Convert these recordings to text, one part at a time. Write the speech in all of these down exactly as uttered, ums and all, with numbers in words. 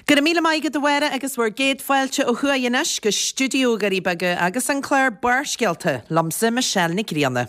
Gyda míle maigad do wera agus war géad fáilte ó chuaienis go studio garí baga agus an Claire Barsgealte lamsa Michelle Nicrianna.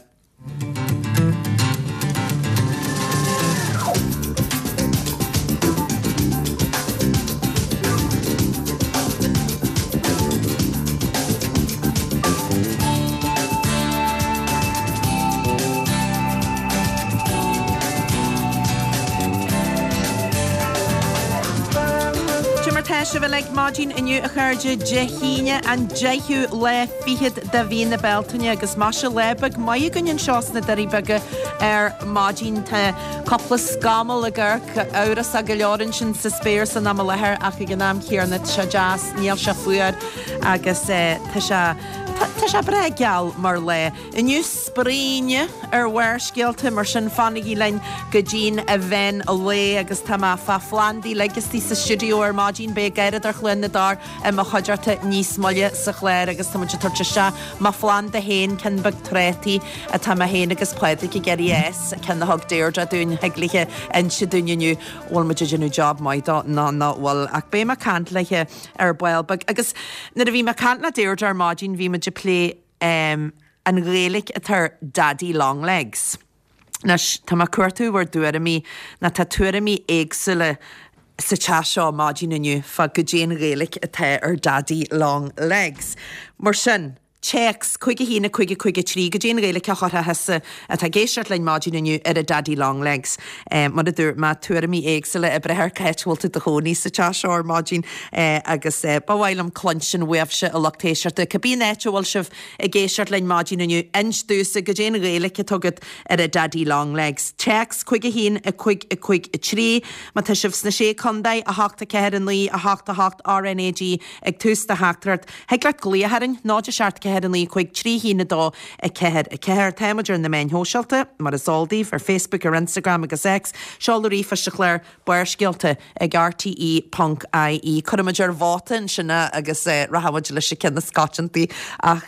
Se bheith le mágin inniu a chuirde dehíine an deithú le fiad da bhíon na beltaine agus má se lebag mai gunnin seosna darí baga ar mágin tá coppla scamal a gur áras a go leorann sin sa spéir san am lethir ach i gnáam chéarna se jazz níl se fuair agus tá se Tá se bre geall mar le. Inniu spríne ar bharscéalta mar sin fannigí lein go dín a bhein a le agus tá má fa flandí legus tí sa studio ar mágin be gaiad ar chluinna dar a má chuidirta níos molle sa chléir agus tá muidir tuirte se má fland a héin cin bag trétí a tá a héin agus pleidir i geirí es cin na hog déirde dún heagliche in si dúneniu bhil muidir genú job mai ná ná bhil ach bé má cant leiche ar bhilbag agus na a bhí má cant na déirde ar mágin bhí to play um, an rélik at her daddy long legs. Nas tá má cuairtú war dúra mí na tá tuaire mí éagsúile sa teaseo mágin inniu fa go déan rélik at her daddy long legs. Mar sin checks chuige hína chuige chuige trí go déan réile cechotha hesa a tá géisiart lein mágin inniu ar a daddy long legs. Um, Mar a dúr má tuaire mí éagsúile a brethir ceitúilta do hóní sa teaseo ar mágin uh, agus uh, bhhailm clonsin webse a loctéisiirta cabí netúil sibh a géisiart lein mágin inniu instúsa go déan réile tugad ar a daddy long legs. Checks chuige hín a chuig a chuig a trí má tá sibh sna sé condaid a háachta ceir an lí a háachta hácht R N A G ag tústa háachtarart heaglaat glíoharing náidir seart ceir an lí chuig trí hína dó a ceir a ceir téimeidir na main hóseilta mar a soldaí ar Facebook ar Instagram agus X seolaí fa se Claire Barsgealte ag R T E Punk I E chuimiidir bhátain sinna agus rahaid lei se cinna scotantí ach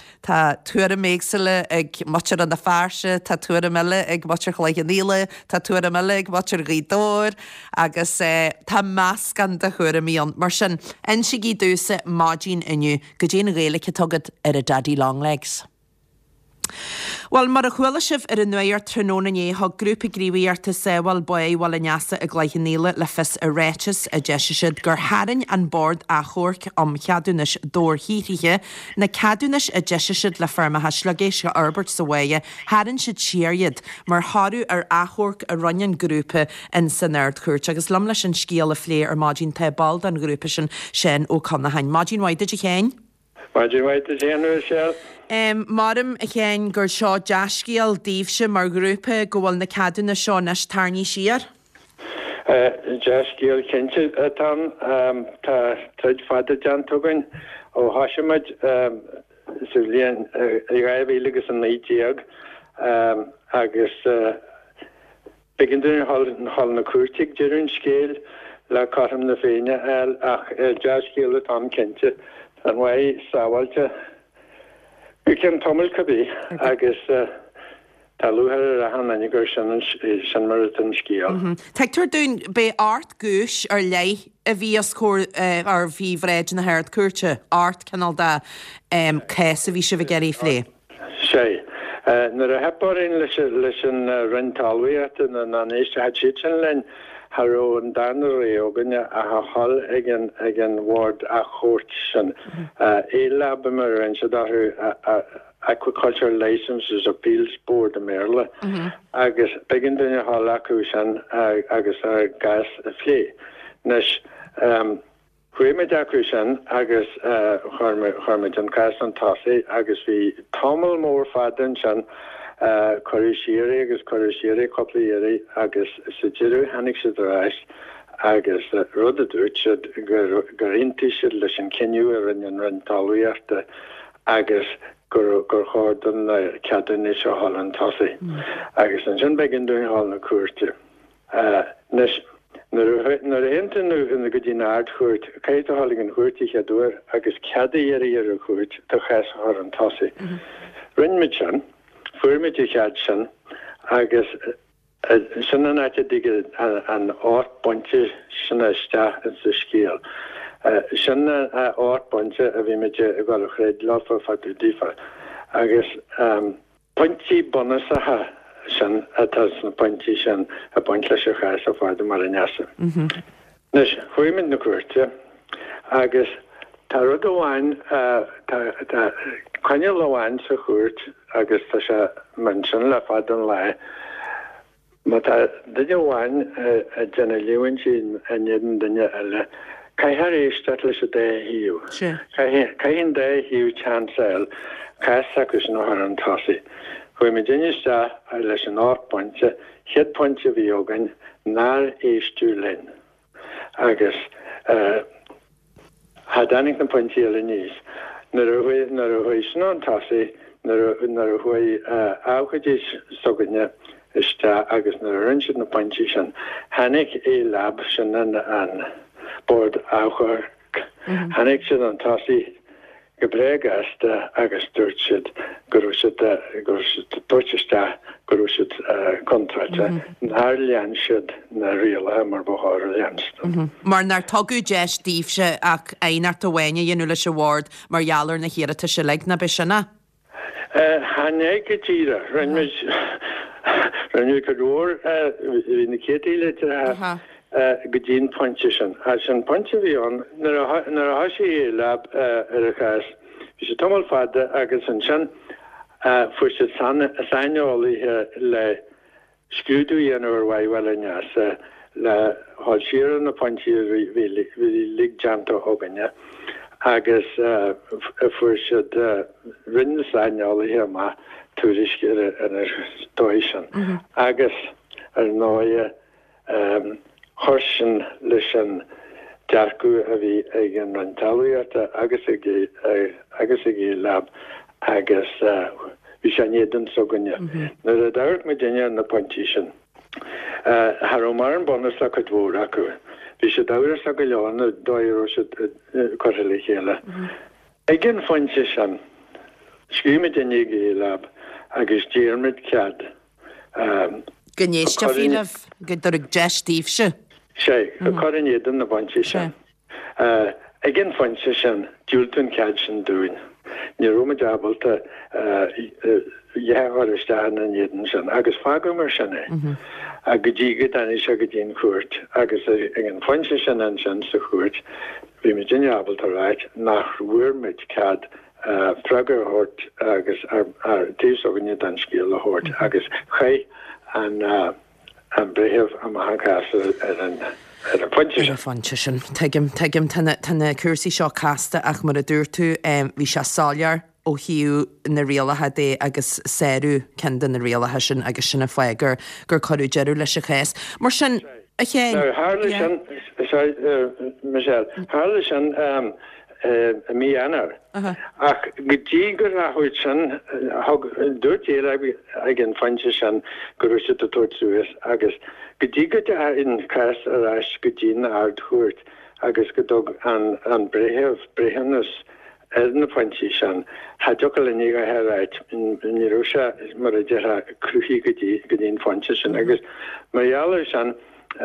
tá tuaire méagsile ag muir an na fearse tá tuaire meile ag muir chléig an níle tá tuaire meile ag muir rídóir agus tá meas gan de chuaire míon mar sin in si gí dúsa mágin inniu go déana réile tugad ar a daddy long legs. Well, mar a chuile sibh ar an nuir tróna é thug grúpa gríomhíarta sehil buí bhil neasa a ghlaithníile le fis a réitis a deisiisiid gur haann an bord a chóirc am cheadúnis dór hírithe na ceadúnis a deisiisiid le fermathe slagéisce Albert sa bhaige haann siad siariad mar háú ar achórc a runnean grúpa in san nerd chuirt agus lam leis an scéal a phlé ar mágin te bald an grúpa sin sin ó Connahain. Mágin waide de chéin? Mágin waide déanú se. Um, Marm a chéin gur seo deascíal díobse mar grúpa go bhfuil na ceadúna seo nes tarní siar? Deascíal cinnte atá tá tuid fada dean tugain ó háisiid sa bhliain i raibh agus an naíteag agus begin dún hall na cuairteag dearún scéal le carm na féine eil ach deascíal atá cinnte an bhaid sábhailte We can tomil cabbé agus talúhar a hanna gur sin sin mar an scíal. Tetar dún be art gúis ar lei a bhí a scór ar bhí bhréid na hairt cuairte art canal da cés a bhí se bh geirí phlé. Sé. Nar a hepáin leis leis an rentalhaíart na na éiste had si sin lein Haró an darna réogan a hall ag an ward a chóirt sin. É lab mar an se dathú Aquaculture Licenses Appeals Board a Merle agus begin dunne hall acu sin agus ar gas a phlé. Nes chuimiid acu sin agus chuirmiid an gas an tasi agus bhí tomul mór fadan sin chorisíre agus chorisíre coplaíire agus sa tíú hanig sa dráis agus rud a dúirt siad gur inti siad leis an cinniú ar an rentalhaíarta agus gur gur chádan ceadan is seo hall an tosaí agus an sin begin dún hall na cuairte. Nes nar intanú in na go dtí náard chuirt caiit a hallig an chuirtí cheadúir agus ceadaí ar ar a chuirt do chas ar an tosaí. Rinne mit sin fuirmid i chead sin agus sinna naite dige an áit bonte sinna isteach in sa scéal. Sinna áit bonte a bhí meide a gáil chréid láfa fatú dífa. Agus pointí bonasathe sin atá na pointí sin a point leis a chais a fád mar an neasa. Nus, chuimid na cuairte, agus tá rud amháin chuine leháin sa chuairt agus tá se man sin le fad an le. Ma tá duine bháin a déna leúin sin a néan duine eile. Caithar éiste leis a dé hiú. Caihín dé hiú teansail, cais sacus nó an tosaí. Chuir me duine sta a leis an áit pointe, head pointe bhí ógain, nár éistú linn. Agus ha danig na pointe eile níos. Nar a chuir sin an tosaí, nar a chuir áchadís sogaine, Ista agus na rinse na pointí sin hanig é lab sin an an board áchar hanig sin an tasí go brégaasta agus dúirtsid gurúsid dúirtiste gurúsid contrate nar leansid na riala mar bóthar leansta. Mar nar tugu deis díobse ach éonar do bhaine dhéanú leis award mar jalar na chéireta se le na bisina? Hanig go tíra rinne Rannú go róir hí na cétíile go dtíon pointe sin. A sin pointe bhí an nar a hasí é lab ar a chas. Bhí sé tomul fada agus an sin fu sé saineolaithe le scrúdú dhéanamh bhhaile neas le háil siar na pointe bhí lig deanta thuganne agus fu sé rinne saineolaithe má túrisce an ar dóisian. Agus ar náide chorsin leis an dearcú a bhí ag an rantalíarta agus a gé lab agus bhí sé néan soganne. Na a dairt me daine an na pointí sin. Har mar an bonus le go dhór acu. Bhí sé dair a go leána dóirú se choile chéile. Ag gin fointe sin, scríime daine gé lab, agus déarmid cead. Gnéiste fílah go dur deis díobse? Sé, a chorin éan na bhaintí sin. Ag gin fointe sin, dúiltún cead sin dúin. Ní rúma deabalta dhéhar isteán an éan sin, agus fágam mar sinna. A go ddígad daine se go dtíon chuirt, agus ag an fointe sin an sin sa chuirt, bhí me daine abalta ráid nach bhuairmid cead Prager hort agus ar tíosaganne den scéal a hort agus ché an an breheh am hagas ar an ar a pointe. Ar a pointe sin. Teigim teigim tanna cuasaí seo casta ach mar a dúirtú bhí se sálear ó hiú na réalathe dé agus séú cean na réalathe sin agus sinna foiigur gur choú jeú leis a chéas. Mar sin a ché Harla sin Michelle Harla sin a mí anar. Ach go dtí gur a chuid sin dúirtéir ag an fointe sin gur si a tuairtúas agus go dtí go in cais arás go dtí na ard thuirt agus go dog an an breheh brehannas ar na pointí sin ha do le ní a heráid in Rússia mar a deartha cruúí go dtí go dtíon fointe sin agus marheallar sin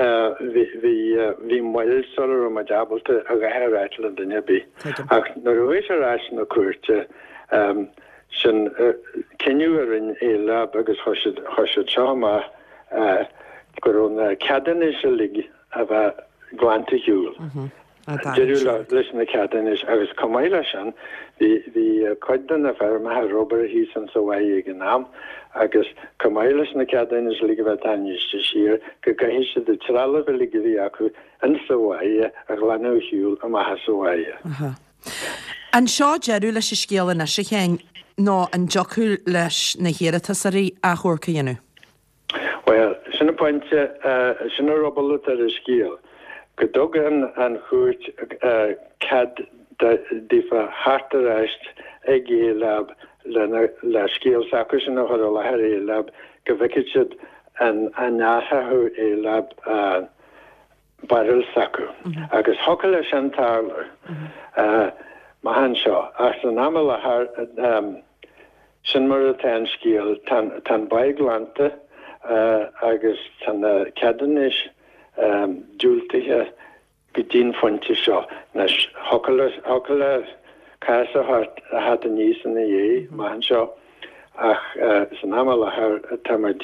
hí muil solar a dabalta a gahéráit le duine bí. Ach na roiéis arás na cuairte sin ceniu ar in é lab agus thoisiid seáma gur na ceadan is a lig a bheith gláanta hiúil. Jeú leis na ceadan is agus comáile sin hí coidan a bheit me Robert hí san sa bhaid ag an nám agus comáiles na ceadan is lig bheith taiste siar go gaihí se de trala bheit lig bhí acu an sa bhaide a glanú hiúil a maithe sa bhaide. An seo jeú leis scéala na sé chéin ná an joú leis na chéiretasaí a chóirca dhéanú. Well, sinna pointe sinna robbal ar a scéal. Go dogan an chuirt cad dífa hartaráist ag é lab le scéal sacr sin nach le heir é lab go bhiciid an náthathú é lab baril sacr. Agus thoca le sin tálar má han seo as an am le sin mar a ten scéal tan baig lanta agus tan cedanis dúiltathe go dtín fonti seo nes hocaile casa a hat a níos in dhé má an seo ach san amala har tamid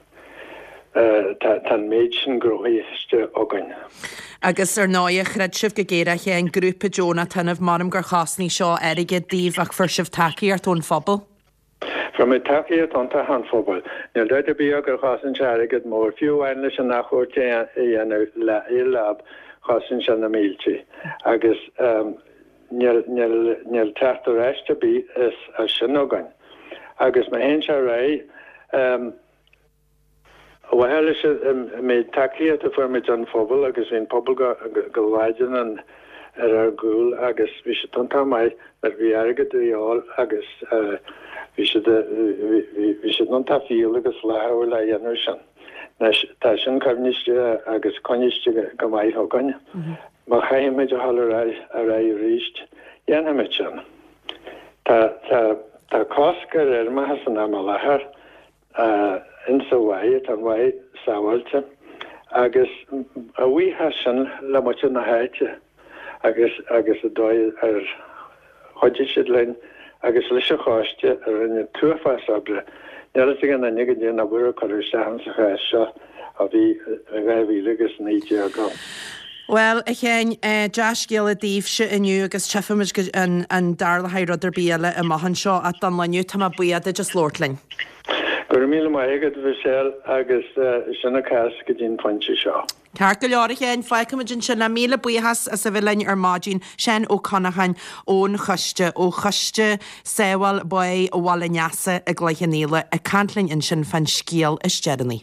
tan méid sin groíiste agan. Agus ar náide chreid sibh go géireach an grúpa Jonathan of marm gur chasní seo aige díomh ach fur sibh takeí ar tón phobal? From a takeí ar tón ta han phobal. Níl deidir bí gur chasan se aige mór fiú aine sin nach chuirte dhéanamh le i lab chasan sin na mílte. Agus níl techt ar eiste bí is a sin agan. Agus ma hen se ré Well is mé takeíad a formid an phobal agus hín pobl go bhaidin an ar ar gúil agus bhí sé tantá mai ar bhí airgad íáil agus bhí sé tantá fiúil agus lethir le dhéanú sin. Tá sin carníiste agus coníiste go maiid thuganne. Má chaimiid a hall a ra ríist dhéanamid sin. Tá coscar ar maithas an am lethir in sa waid an waid sáhailte agus a bhí hasan le muite na háite agus agus a dóid ar chuide siad lein agus leis a cháiste ar rinne tuafas abre nelas gan na nigad déana a bhuiir choir sean sa cháis seo a bhí a gaibhí agus níte a gá. Well, I chéin deas gil a díobh se inniu agus tefaid an darla haid rudidir bíala a mahan seo a don leniu tá a buiad a just lortling. Gur míle mai agad bhsil agus sinna cas go dín pointse seo. Car go leir chéin feicimiidjin sin na míle buchas a sa bhlein ar mágin sin ó Conachain ón chuiste ó chuiste séhil bu ó bhla neasa a gleichannéile a cantlinn in sin fan scíal is deannaí.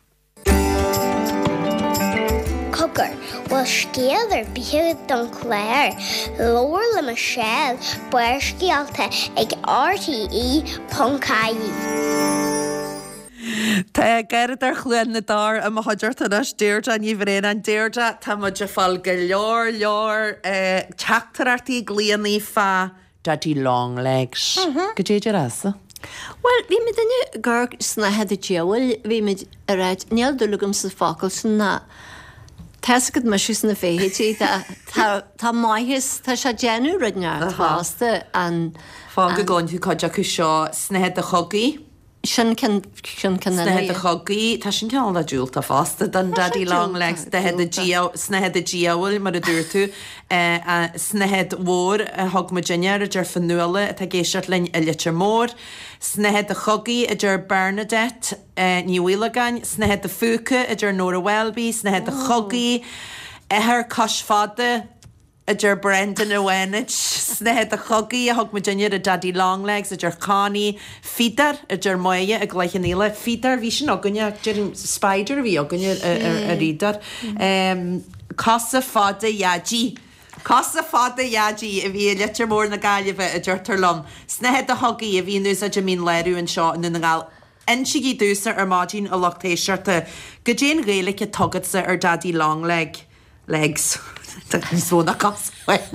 Cogur bhfuil scéal ar bíthegad don chléir, leabhar le mar seil buir scialta ag R T E Pongcaí. Tá gairid ar chluan na dar a haidirta nas déirde ní bhréin an déirde tá muidir fáil go leor leor teachtarartaí glíanaí fa Daddy Longlegs. Go déidir asa? Well, bhí me duine gur sna head a deabhail, bhí me a ráid neal dulugam sa fácail sanna Tesgad mar siús na féhétí tá maithis tá se déanú runeart fásta an fá go gáin tú coide chu seo snehead a chogaí. Sin can Snehead a chogaí tá sin ceall a dúil tá fásta don Daddy Longlegs snehead a díabhail mar a dúir tú snehead mhór a thug Virginia a dúir fan nuala a tá géisiart lein a litir mór. Snehead a chogaí a dúir Bernadette ní bhuileagain, snehead a fuca a dúir Nora Welby, snehead a chogaí ethar cos fada a dúir Brendan a Wenich, snehead a chogaí a thug Virginia a Daddy Longlegs a dúir Connie, Fidar a dúir Moya a gleichannéile, Fidar bhí sin aganne dúir Spider bhí aganne a rídar. Casa fada Yadji. Casa fada Yadji a bhí litir mór na gaiileh a dúirtar lom. Snehead a chogaí a bhí nús a Jamín Leirú an seo in na gáil. Insigí dúsa ar mágin a lochtéisiirta go déan réalaigh a tugadsa ar Daddy Longleg legs. Svona cos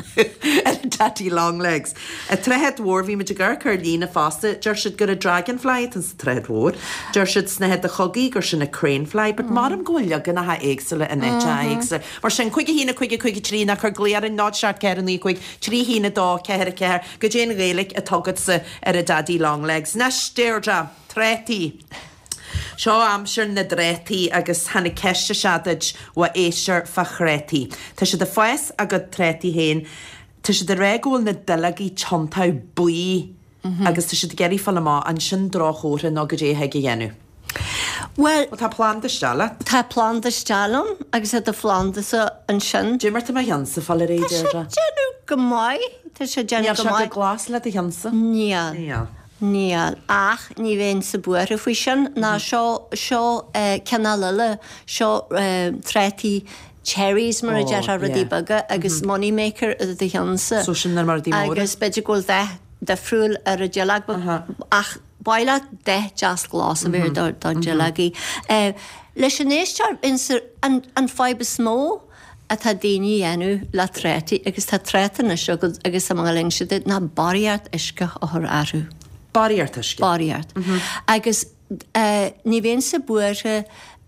Daddy Longlegs. A trehead mhór bhí meid gur chur lína fásta, deir siad gur a dragonfly an sa trehead mhór, deir siad snehead a chogaí gur sin a cranefly, but mar am gohfuil gan a éagsile in éte éagsile. Mar sin chuige hína chuige chuige trí nach chur gléar an nád seart ceannaí chuig trí hína dá ceir a ceir, go déan réalaigh a tugadsa ar a Daddy Longlegs. Nes déirde, trétaí. Seo amsir na drétaí agus hanna ceiste seadid wa éisiir fa chrétaí. Tá sé de foies a go trétaí héin, tá sé de régóil na dilagaí chontá buí agus tá sé de geirí fall má an sin dráchóra nó go dé heige dhéanú. Well, tá plán de stela? Tá plán de stelam agus a de flandasa an sin. Dé mar tá heansa fall a réidir. Tá sé déanú go mai, tá sé déanú go mai. Níl se glas le a heansa? Níl. Níl. Níl, ach ní bhéon sa buair a fhui sin ná seo seo canalala seo trétaí cherries mar a dear a rudí baga agus moneymaker a d heansa. So sin mar dí móra? Agus beidir gúil de friúil ar a gelag ach baile de jazz glas a bhir don gelagaí. Leis an éistear an faibe smó a tá daoine dhéanú le trétaí agus tá trétain is agus sa mga lingsiad na bariart isce ó thur airú. Bariart isce? Bariart. Agus ní bhéon sa buaire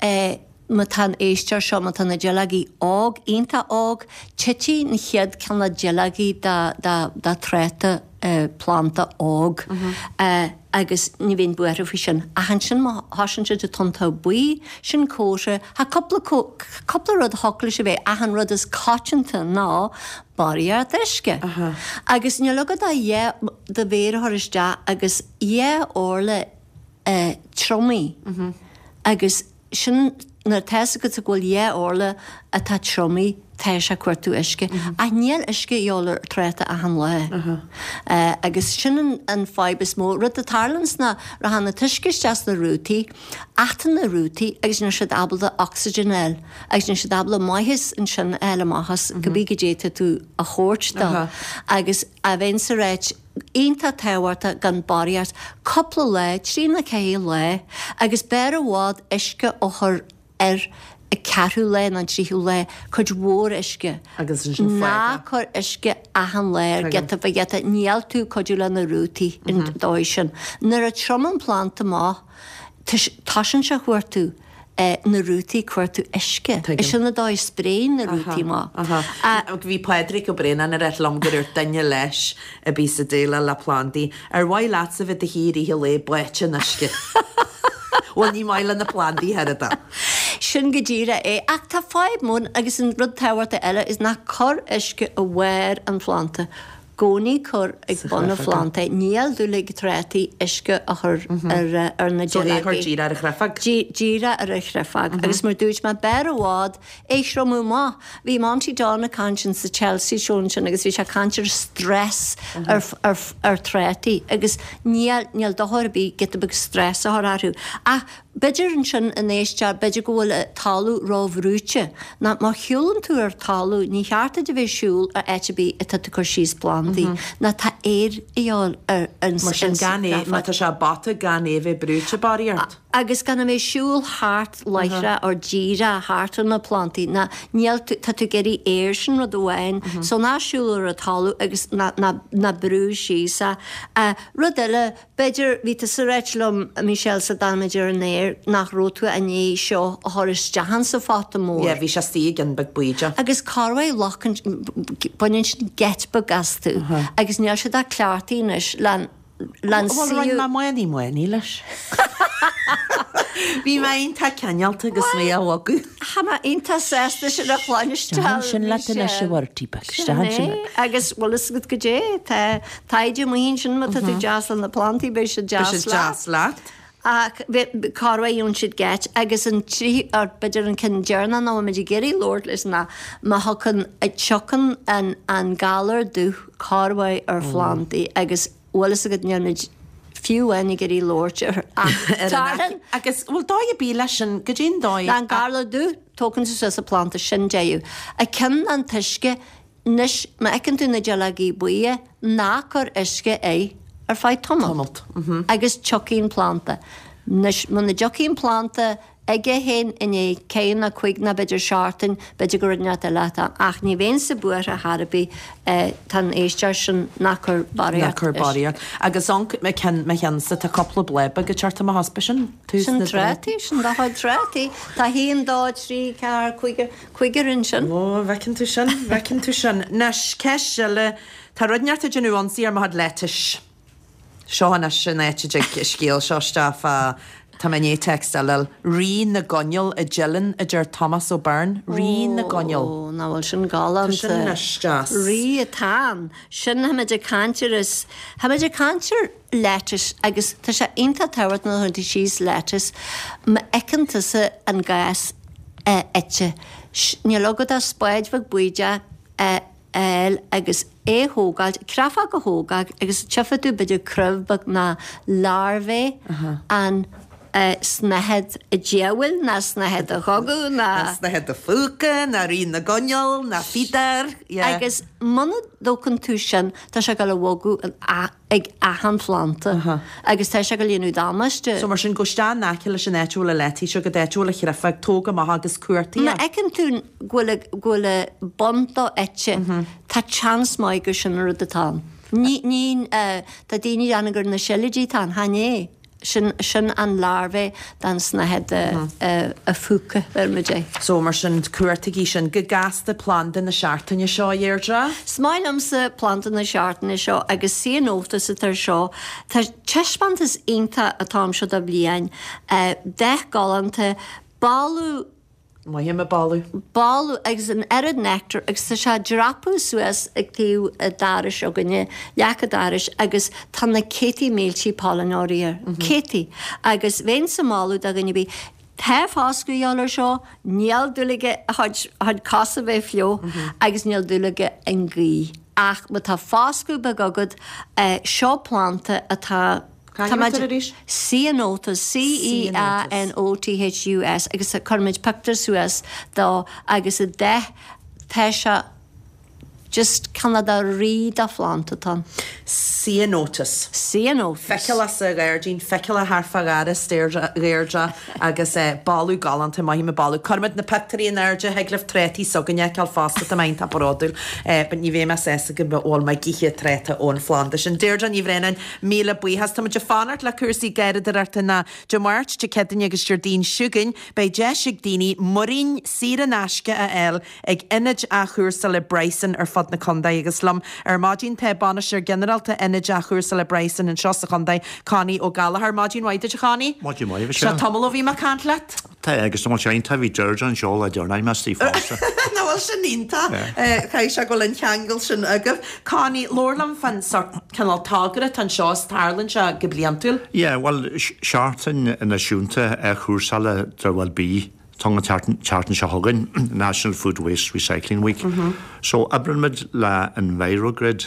ma tan éistear seo ma tan na gealagaí ág, ionta ág, tití na chiad ceann na gealagaí dá tréta planta ág. Agus ní bhíon buaire fao sin. A han sin má hasan se de tontá buí sin cóise, ha coppla rud hogla sé bheith a han rud is cáitinta ná baríar deisce. Agus ní legad a dhé de bhéir thuiriste agus dhé orla tromaí. Agus sin nar teasa go a ghfuil dhé orla atá tromaí teis a cuairtú isce. A níl isce eolar tréta a han le. Agus sin an fibus mó rud a tarlans na ra hanna tuiscis deas na rútaí, achtan na rútaí agus na siad abal de oxygenel, agus na siad abal maithis in sin eile maithas go bí go déta tú a chóirt da. Agus a bhain sa réit ionta tehairta gan bariart, coppla le, trína cé le, agus bear a bhád isce ó chur ar I cearú le an tríú le chud mhór isce. Agus sin ná chur isce ahan léir get a bheith get a níall tú codú le na rútaí in dóid sin. Nar a troman planta má tá sin se chuirtú na rútaí chuirtú isce. Is sin na dóid spréin na rútaí má. Bhí Padraig go bréna ar et lom goúir daine leis a bí sa déile le plantaí ar bhaid láat sa bheit a híí he le buite na isce. Bhil ní maiile na plantaí heada. Sin go ddíra é ach tá fáid mún agus an rud táhairta eile is nach chur isce a bhhair an planta. Gcónaí chur ag bonna planta, níl dú le trétaí isce a chur ar na gealagaí. Díra ar a chrefag? Díra ar a chrefag. Agus mar dúirt má bear a bhád éisromú má. Bhí mantí dána cancin sa Chelsea seún sin agus bhí se cantir stress ar trétaí. Agus níl dothairbí get a big stress a thorarú. Ach beidir an sin in éistear beidir go bhfuil talú rábhrúte. Na má chiúlann tú ar talú, ní cheartta de bheith siúil ar eitebí a tu chu síos plandaí. Na tá éir íáil ar an mar sin gané, má tá se bata gané bheith brúte baríart. Agus gan mé siúil háart leithre ar díra háartan na plantaí. Na níl tá tú geirí éir sin rud bhhain, so ná siúil ar a talú agus na brú sísa. Rud eile beidir bhí sa réitlum Michelle sa dámaidir an éir nach rótú a ní seo a thuris dehan sa fáta mór. Ie, bhí se stíig an bag buide. Agus carhaid lachan buinn sin getba gasú. Agus níl se dá cleartíis le Bhil má muí muí leis. Bhí me onanta ceanalta agus mé ahagu. Ha má onanta sésta sin a chláiniste sin le lei se bhhartípa sin. Agus bhil is go go dé taide mohín sin mat tú jazz an na plantaí be se jazz leat. Ach carhaún siad get agus an trí ar beidir an cin dearna ná meidir géirí Lord leis na má thucan ag teochan an an galar dú carhaid ar flantaí agus bhlas a go nearmid fiúhain gurí Lord ar agus bhfuil dá a bí leis sin go dtíon dóid. An gala dú tócann sa sa planta sin déú. A cin an tuisce níos má ecinn tú na gealagaí buí ná chur isce é ar fáid tomalt. Agus chocín planta. Man na jocín planta ige hen in é céan na chuig na beidir seaartain beidir gur neat a leta ach ní bhéon sa buair a Harbí tan éistear sin nachar baríach. Nachar baríach. Agus an me chean sa tá coppla bleba go teartta a hospa sin? Sin trétaí sin dáid trétaí. Tá híon dáid trí cear chuigerin sin. Ó, bhecinn tú sin, bhecinn tú sin. Nes ceis le tá rudneart a genúansaí ar mahad letis. Seohanna sin éitiide scíal seo staff a tá mané text a lil rí na gonneol a gellan a dúir Thomas O'Byrne. Rí na gonneol. Ó, ná bhfuil sin galan. Sin neisteas. Rí a tám. Sin haimeid a cantir is haimeid a cantir letis agus tá sé onanta táhairt na chuirtí síos letis ma eicannta sa an gás éite. Ní logad a spáid bhag buide eil agus é hógáil, creafa go hógáil agus tefaú beidir crubh na larvé an snahead a déhfuil na snahead a chogu na snahead a fúca na rí na gonneol na fidar agus mana dócan tú sin tá se go le bhgu ag ahan planta agus tá se go líonú dámaiste. So mar sin gosteán náciile sin éúla letí seo go déúla chirafah tóga má agus cuairtaí. Na ecinn tú ghfuil bonta éite tá chans maigur sin ar atá. Ní tá daoine annagur na seilidí tá hané. sin sin an larvé dan sna het a fuke vermé. So mar sin cuairtaí sin go gasasta planta na seaartainine seo dhéirdra? Smailm sa planta na seaartainine seo agus sí nótas a tar seo. Tá teisbant is inta atám seo a bliain de galanta balú Má him a balú. Balú agus an erad nectar agus tá se drapú suas ag tíú a daris a gonne lecha daris agus tá na Katie méiltí Pollinóíar. Katie agus bhéin sa máú a gonne bí Tá fáscuíálar seo níall dúlaige had casa bheith fiú agus níall dúlaige an gí. Ach ba tá fáscu be agad seo planta atá Cyanotas, C E A N O T H U S, agus a chumid pictar suas dá agus a de teise just Canada ríd a flanta tan. Cyanotas. Cyanotas. Feiceala sa gairdín, feiceala harfagara stéirja agus balú galanta mai me balú. Chumid na pictarí in airde heglih tretí soganne cal fásta a maint aparádul, ben ní bhéma sesa go bhil mai giche treta ón Flanders. An déirja ní bhrenan míle buíhas tá de fanart le cuasaí gairid arta na de Mart de cedan agus Jardín Siúgain bei deisig daoine murín síra náisce a eil ag inid a chuúrsa le Bryson ar fad na condaí agus lom ar mádín te banisir generalta inid a chuúrsa le Bryson an seos a condaí Connie ó Gallagher mádín waide a Connie? Mádín waide se. Se tamil ó bhí ma cantlet? Tá agus tá sé ta bhí George an seol a dearnaid me tí fásta. Na bhil sin nínta cai se go len teangail sin agah Connie lórlam fan sort canal tágara tan seos tarlann se go bliantúil? Yeah, well seartain in asúnta a chuúrsa le drewal bí Tonga Chartan Shahogan, National Food Waste Recycling Week. Mm-hmm. So abrimid la Envirogrid,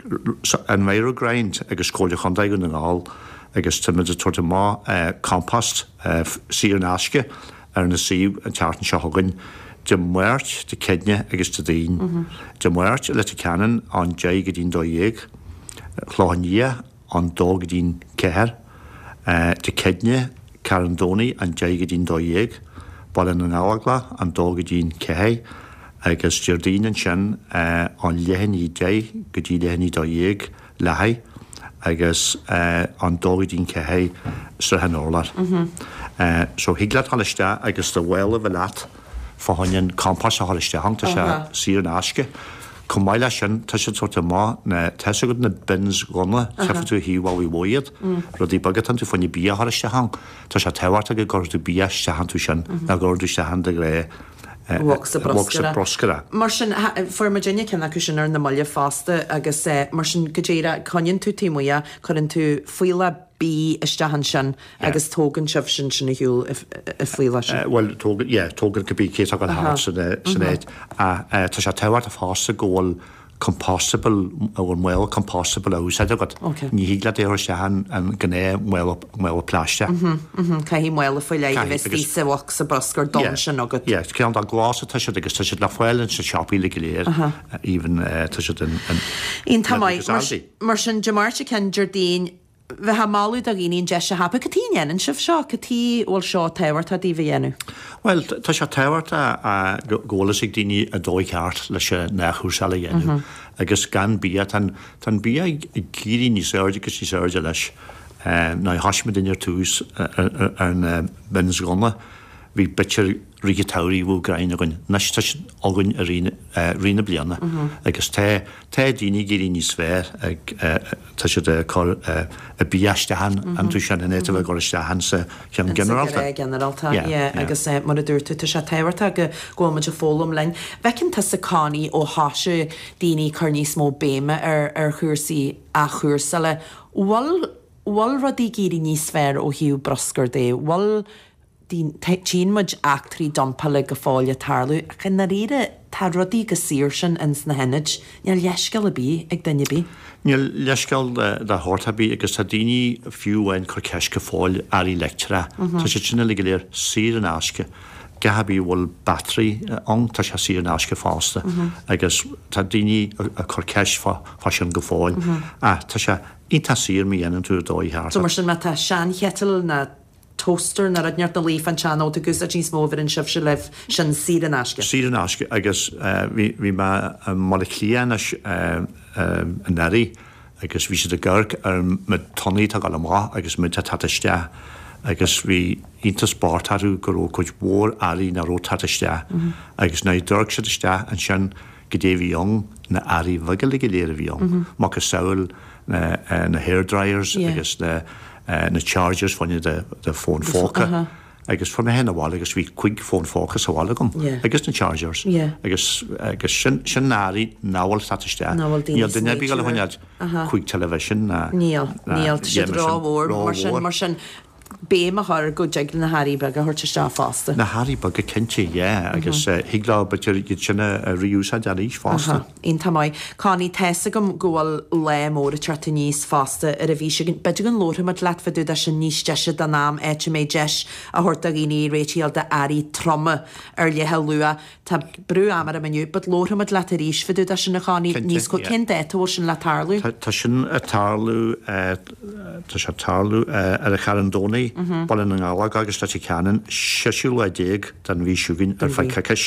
Envirogrind agus cóide chundaig an all agus timid a tuairta má uh, compost uh, sír náisce ar na sí Chartan Shahogan de muirt de cedne agus de daon. Mm-hmm. De muirt le te canan an jay go dín dó dhéag, chlánia an dó go dín ceir, uh, de cedne carandóni an jay go dín dó dhéag, ball in an ágla an dóga dín cehé agus Jardín an sin uh, an lehanní dé go dtí lehanní dó dhéag lehé agus uh, an dóga dín cehé sa hen orlar. Mm-hmm. uh, so higla halliste agus de bhile bh leat fáhainn compas a halliste hangta se sí an asce. Com mai lei sin tá sé tuairta má na teise go na bins gona tefa tú híhá í bhiad, rudí bagad an tú fanna bí a halliste hang, tá sé tehairta go gurú bí te han tú sin na gurú te han de ré Wachsa broscara. Mar sin forma déine cena acu sin ar na maiile fásta agus mar sin go déire coinn tú tímuia chuann tú fuiile bí istehan sin agus tógan sibh sin sin na hiúil i fuiile sin. Well tógan, yeah, tógan go bí cé a go há san éid. Tá sé tehairt a fásta ggóil compostable or well compostable aus had got ní hígla déir se han an gné well well pláiste. Mhm mhm Ca hí well foi le vestí sa wach sa broscar don sin agad. Ja, ce an glas tá se agus tá se le foiil se shopí le léir even tá se den in tamai mar sin Jamarcha ken Jardín bheit ha máú a gíon de se hapa gotíine an sibh seo gotí bhil seo tehairt a dí bhéanú. Well, tá se tehairt a ggólas ag daoine a dóid ceart leis se nachúsa le dhéanú. Agus gan bí tan bí gíí ní séide agus ní séide leis na hasisme duine túús an bins gona, hí bitir rigetáí bhú grain agan neiste agann a rina blianana agus té daoine géirí ní sfir ag tá si a bíistehan an tú sin in éit bh goiste hansa chean generalta. Generalta agus mar a dúirtu tá se tehairt a go ggóid a fólam lein. Bhecinn tá sa cáí ó háise daoine chu níos mó béime ar ar chuirsaí a chuirsa le bhil rodí géirí níos sfir ó hiú broscar dé, bhil tín muid actrí dompa le go fáile tarlú a chu na riire tá rodí go sír sin ins na henid níl leiscail a bí ag daine bí? Níl leiscail de hórtabí agus tá daoine fiúhain chu ceis go fáil airí lectere. Tá sé sinna le go léir sír an asce. Gahabí bhfuil batterí an tá sé sír an asce fásta agus tá daoine a chu ceis fá sin go fáil a tá sé ítá sír mí dhéanaan tú dóithart. So mar sin me tá sean chetal na toaster na radneart na líf an channel to gus a jeans móver in sibh se leh sin sír an asce. Sír an asce agus bhí me molliclían an airí agus bhí si de ggurc ar me tonaí tá gal má agus mu taiste agus bhí inta spátarú go chuid mór airí na ró taiste agus na dúrg se iste an sin go dé bhíong na airí bhaige le go léir bhíong má go saoil na hairdryers agus na chargers fanne de fón fóca agus fan henna bháil agus bhí chuig fón fóca sa bhála gom agus na chargers agus sin náí náhil taiste Níl duine bí go chuinead chuig television Níl Níl si ráhór mar sin mar sin béim a thar go deag na Haríbe a thuirte te fásta. Na Haríbe go cinnte é agus higlá betir sinna riúsa deéis fásta. Ín tamáid cáí teessa gom ggóil le mór a treta níos fásta ar a bhí beidir an lótha mat lefaú a sin níos deise den nám éte mé deis a thuirta gíní réitial de airí tromme ar lethe lua tá brú amar a meniu, bud lótha mat le a ríis fiú a sin na cháí níos go cin déú sin le tarlú. Tá sin a tarlú tá se tarlú ar a charandónaí ball an gála agus tá ceanan seisiú le déag den bhí siúginn ar fe ceis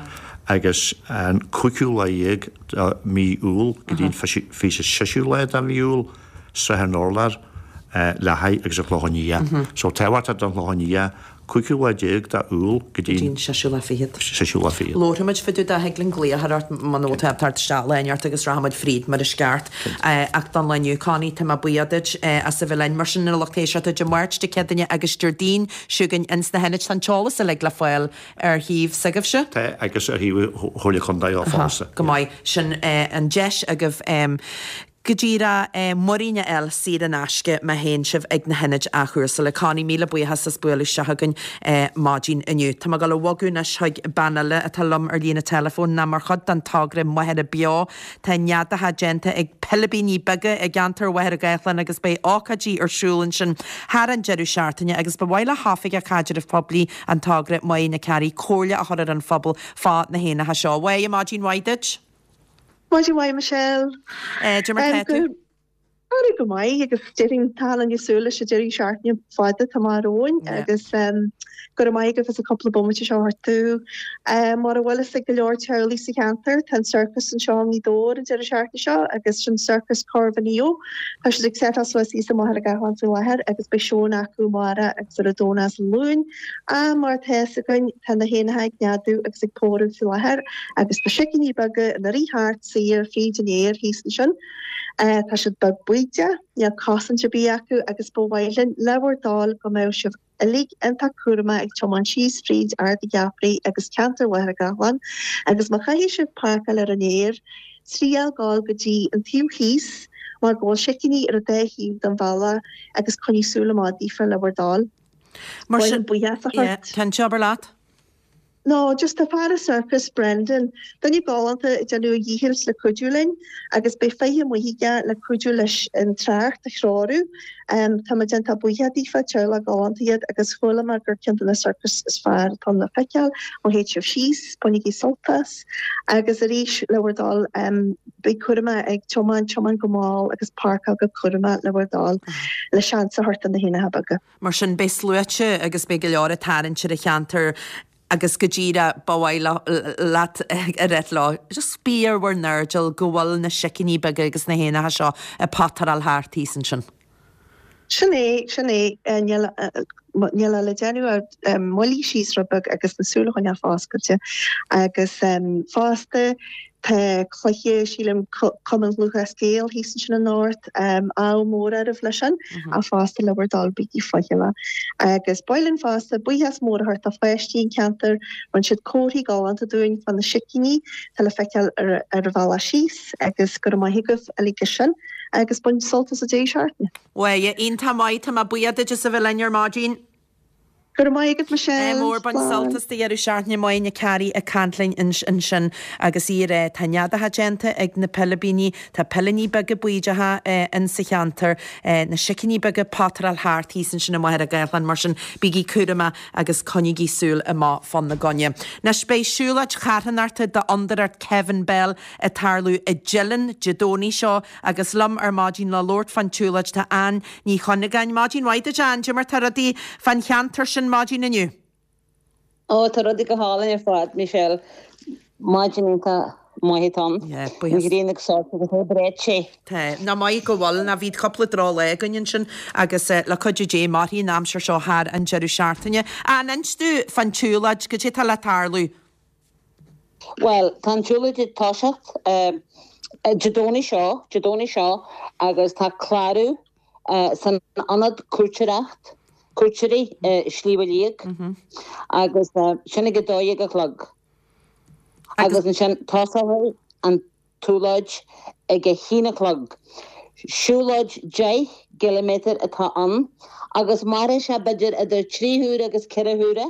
agus an cuiiciú le dhéag mí úl go dtíon fi seisiú le a bhíúil sa ar nólar lehaid agus a chláhaní. So tehhart a don chláhaní cuiiciú le déag de úl go dtíon seisiú le fiad seisiú le fiad. Lóthaid fiú a heglinn glí art man ótart sta leart agus rahamid fríd mar a sceart ach don leniu cáí tá buiadiid a sa bhlein mar sin lotéisio de mát de cedaine agus dúrdín siúgann ins na henneid an teolalas a le le foiil ar híomh sagah se? Tá agus ar híh thola chundaí á fása. Go maiid sin an deis agah go ddíra moríine eil siad an asce me héin sibh ag na henneid a chuúsa le cáí míle buchas sa spuúla sehagann mádín aniu. Tá gal bhagún seig banile a talm ar lína telefón na mar chud an tágra muhead a beá tá neadathe genta ag pelabíní bege ag gantar weir a gaithlan agus bé ácadí ar siúlann sin Har an jeú seaartaine agus ba bhhaile hafaig a caidir a poblí an tágra mai na ceí cóla a chuir an fphobal fá na héna ha seo. Wa a mádín Waidid? Mádín Wa Michelle. Ar go mai agus deing tal an jesúla sé deí seaartne fáide tamáróin agus go mai go a couple of bommete seo hartú mar a bhfuil sig go leor Charlie sa cantar tan circus an seán ní dór an de seaartne seo agus sin circus Corvanío Tá sé ag set as í sa mar a gahan tú lehead agus be seán acu mara agus a dóna as lún a mar the goin tan na hénahaid neadú agus ag pórin tú lehead agus be sicinní bage na ríhart sir fé denéir hísan sin. Tá si bag buide ne cosan se bí acu agus bóhailin lehardál go mé sih a lí anta cuama ag toman síos fríd ar de gapraí agus cantar we a gahan agus mar chaihí si parka le an éir sríal gáil gotí an tíú híos mar ggóil sicinní ar a d híh den bhela agus chunísúla má dífa lehardál. Mar sin Ten job laat? No, just a far a circus Brendan. Dan you galanta janu yihils le cudulin agus be faye mo higa le cudulish in tracht de chroru. Um tamagenta buya difa chola galanta yet agus chola marker kind the circus is far ton the fecal o h of shees ponigi soltas agus a rish lewardal um be kurma ag choman choman gomal agus park aga kurma lewardal le chance hart an the hina habaga. Mar sin be sluche agus be geleore tarin chire chanter agus go ddíra bhhaile leat a réit lá. Just spíar bhar nerdal go bhfuil na sicinní bege agus na héana seo a patar al háirtíí san sin. Sinné sinné níl le déanú molí síos rabug agus nasúlachain a fáscailte agus fásta Tá chluiche sílim cuman lucha scéal hísan sin an North um, á mór ar a fleisin a fásta lewardal bíí foiile. Agus bailin fásta buhas mór hart a feistín cantar man siad cóthaí gáanta dúin fan na sicinní tal le feiceal ar ar bhela síos agus gur mai higah a lí sin agus buin soltas a dé seartne. Weie on tá maiid tá buiad just a bheith lear mádín. Gur mai agad Michelle. Mór ban saltas de ar seaartne mai na carí a cantlainn in sin agus í ré taneadathe genta ag na pelabíní tá pelaní bege buidethe in sa cheantar na sicinní bege patar al háirtíí san sin mai a gaillan mar sin bíí cuama agus conigí súl a má fan na gonne. Na spéisiúlaid chatanarta de andarart Kevin Bell a tarlú a Gillan Jadóní seo agus lum ar mádín le Lord fan túlaid tá an ní chonagain mádín waide Jan mar taradí fan cheantar sin Mádín aniu. Ó tá rudí go hálan ar fád Michelle. Mádín tá maihéán rénig sá breit sé. Tá na mai go bhil na bhíd coppla rá le ganin sin agus le chuidir dé marí nám se seo haar an jeú seaartainine a ninstú fan túlaid go sé tal le tálú. Well, tan túla táseach Jadóní seo, Jadóní seo agus tá chláú san anad cuairteacht, cuairteirí slíbalíag agus sinna go dóigh a chlog. Agus an sin tásail an túlaid ag a hína chlog. Siúlaid dé kilometr atá an, agus mar se beidir idir tríúra agus ceúra.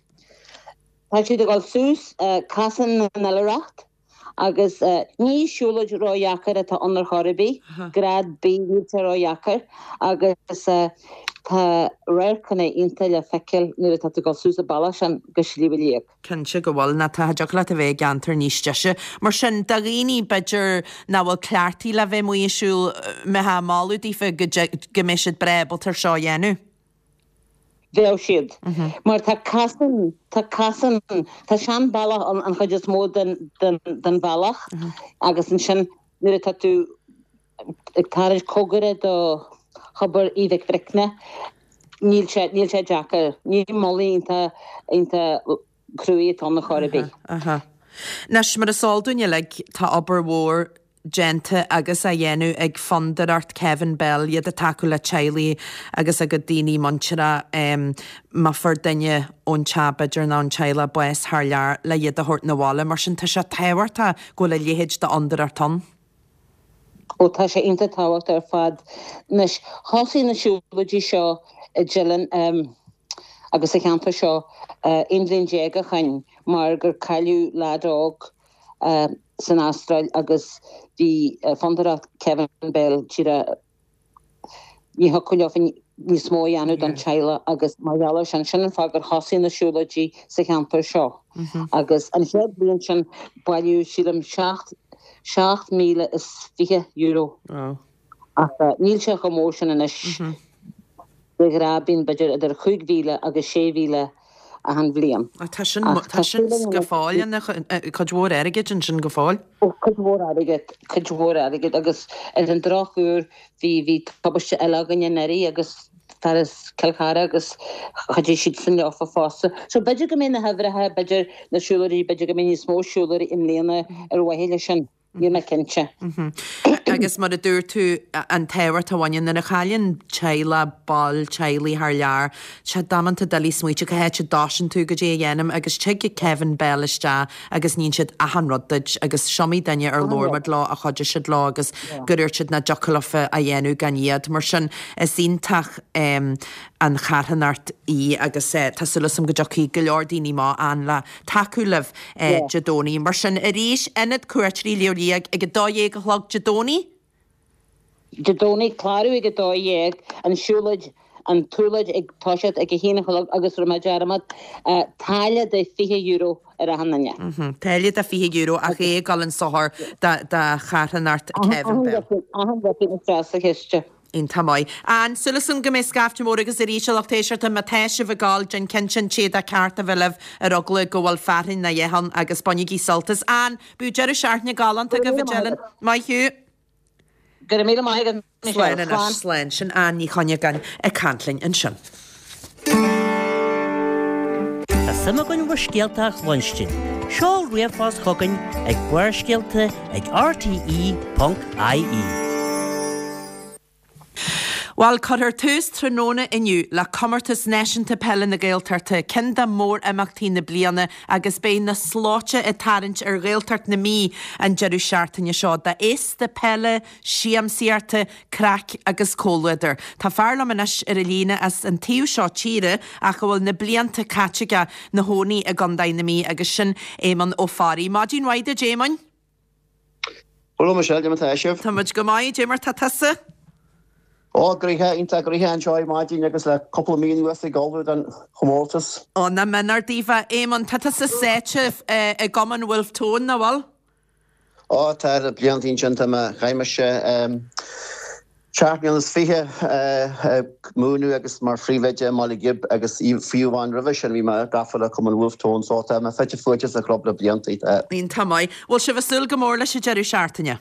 Tá siad a gáil sús casan na nalaracht, agus ní siúlaid ráheachar atá anar choribí, grad bí ráheachar, agus tá réircanna inta le feiceil nuair atá gáil sús a bailach an go slíbalíag. Cinse go bhil na tá deach le a bheith gantar níos deise, mar sin da rií beidir na bhfuil ceartí le bheith muoisiú me ha máú dífa goimiisiid brebal tar seo dhéanú. Bheith siad. Mar tá casan, tá casan, tá sean bailach an chuid is mó den bailach, agus an sin nuair atá tú ag táris cógara do chabar ídeg fricne, níl sé deachar, níl molí inta cruí an na choribí. Nes mar a sáilúine le tá obair mhór gente agus a dhéanú ag fandarart Kevin Bell iad a taú le Charlie agus a go daoine mantsera má for daine ón tebaidir ná an teile bues th lear le iad a thuirt na bhála, mar sin tá se téhairta go le léhéid de andarartan. ó tá sé inta táhacht ar fad nes hosí na siúladí seo i Gillan um, agus a cheanta seo uh, inlín déga chain mar gur caiú ládóg uh, san Astráil agus bhí uh, fandarach Kevin Bell tíra ní hoculeofin ní smó anú don teile agus marall sin sin fá gur hosí na siúladí sa cheanta seo agus an chead blion sin bailú sílam seacht seacht míle is fiche euro. Oh. Ach, uh, níl se go mór in is de grabín beidir idir chuig víle agus sé víle a han bbliam. Tá sin go fáil chudhór aige sin go fáil? Chudhór aige, chudhór aige agus ar an drochúr hí hí tabaiste eile ganne neirí agus tar is celchara agus chudí siad san leofa fása. So beidir go mé na hefrethe beidir na siúlarí beidir go mé ní smó siúlarí im léana ar wahéile sin. Ní me cinse. Agus mar a dúir tú an téhar táhain na chalíonn teile ball teilí th lear se damananta dalí smuoite go héit se dásin tú go dé dhéanam agus te go Kevin Belliste agus níon siad a hanrodid agus siomí daine ar lormad lá a chuidir siad lá agus goúir siad na jocalafa a dhéanú ganíad mar sin is ionintach um, an charhanart í agus é tá sulasam go jocí go leordíní má an le takeúlah Jadóní mar sin a ríis inad cuairtrí leorí ag go dóhéag go chlog Jadóní? Jadóní cláú ag go dóhéag an siúlaid an túlaid ag táisiad ag go hína chlog agus ru meidjarmad táile de fiche euro ar a hanne. Táile de fiche euro a ché gal an sohar de charhanart Kevin Bell. Ahan bheith na strasa hiiste. In tamáid. An sulasum go mé scafte mór agus a ríseachtéisiart a matéise bh gáil den cincin siad a carta bhileh ar ogla go bhfuil ferrin na dhéhan agus banigí saltas. An bú dear a seaartna gálant a go bhgelan mai hiú. Gur mí mai Sláin an sláin sin an ní chonne gan a cantlainn an sin. Tá sama gon bhar scialteach lunchtin. Seol riamhfás chogainn ag buair scialta ag r t e dot i e. Well, chuir tús tróna inniu le commartas neisianta pelle na ggéaltarta cinda mór amachtaí na bliana agus bé na sláte a tarint ar ggéaltart na mí an jeú seaartainne seo de is de pelle, siamsíarta, crack agus cóluidir. Tá fearlam inis ar a lína as an tíú seo tíre a go bhfuil na blianta catteige na hónaí a gandain na mí agus sin éman ó farí. Mádín waide, Jéman? Hello, Michelle, Jéman Taishev. Tá muid go maith, Jémar Tatasa? Ó gríthe inta gríthe an seoid maidín agus le couple míon US golfud an chomórtas. Ó na menar dífa éman tata sa séite a goman Wolf tón na bhil? Ó tá a bliantín sin tá chaimiise Seaartní is fiche múnú agus mar fríveide mála gib agus fiúháin revision bhí mar gafala cum an Wolftón sóta me feitte fuites a club le bliantaí. Nín tamáid. Bhil se bh sul go mór leis sé Jerry seaartaine.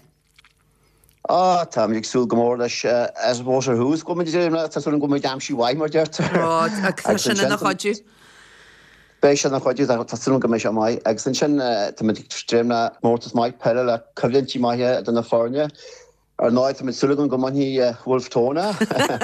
Á Tá ag súil go mór leis as bhór hús go tasún go damsí bhaim mar deart. sinna nach chodú. Bei se nach chodú tasún go mééis mai ag san sin tréimna mórtas maiid peile le coblintí maithe donna fáne. Ar náid mit sulúgan go manhí Wolftóna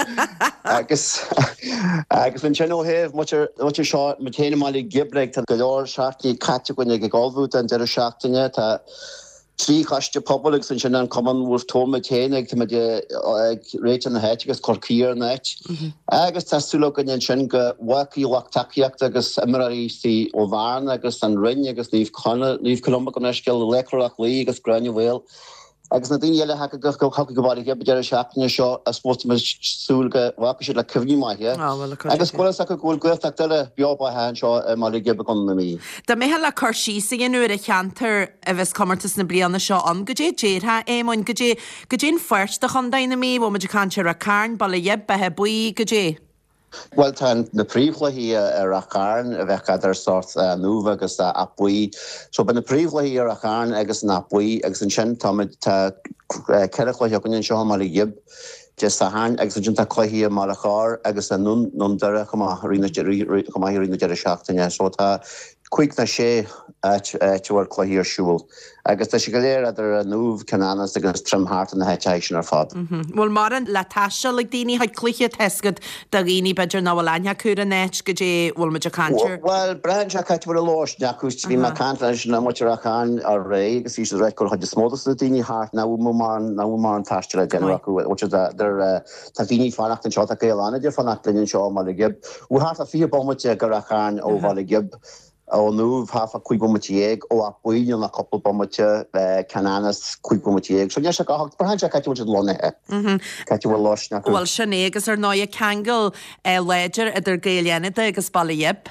agus agus an sin óhéh mu seo mu chéine máí gibreig tan go leor seaachtaí caite goine go gáhút an de seachtaine tá trí chaiste pobl san sin an cuman Wolftón chéine ag réit an na heit agus corcíar neit. Agus tásúla gan sin go bhaíhhaach takeíocht agus imí sí ó bhharna agus an rinne agus níomh níomh columba go neisceil lecrach lí agus grenne bhil. Agus na daine eile ha go go cha go bhí be dear seachtainna seo a spót súlga bhacha sé le cymhní maithe. Agus go a go ghfuil gcuach deile beábathe seo mar le gib gan na mí. Tá mé le chusí sa nuair a cheantar a bheits commartas na blianana seo an go dé déirtha émáin go dé go dén fuirt a chundaine mí bh meidir cantear a cairn ball dhéb bethe buí go dé. Well tá na príomhlaí ar a cháin a bheith idir sort nuamh agus a buí. So ben na príomhlaí ar a cháin agus na buí agus an sin táid tá ceirichlaí agann seo mar gib just a hain agus an tá chluí mar a chár agus an nun deire chuína deire seachtaine. So tá chuig na sé tuhar chluí ar siúil. Agus tá si go léir idir nuamh canánas agus trimthart an na heitéis sin ar fad. Bhfuil mar an le taiise le daoine chuid cluiche teiscad do rií beidir ná bhfuil aine chuúr a net go dé bhfuil meidir cantir. Well brein se caiit bhar a láis neachús bhí mar cantar na muidir aán ar ré agus í réit go chuid smódas na daoine hart na mar na mar an taiste le déanú acu tá daoine fannacht an seo a céána de fannacht linn seo mar le gib. Bhú hart a fi bommate gur aán ó bhil gib. ó nuamh hafa chuig bomatiéag ó a buine na couple bomate cananas chuig bomatiéag. So ne se gacht brahan se caiite lonethe. Caiite bhfuil láisna. Bhil sin agus ar ná a cheangal léidir idir géalaanada agus bailíib.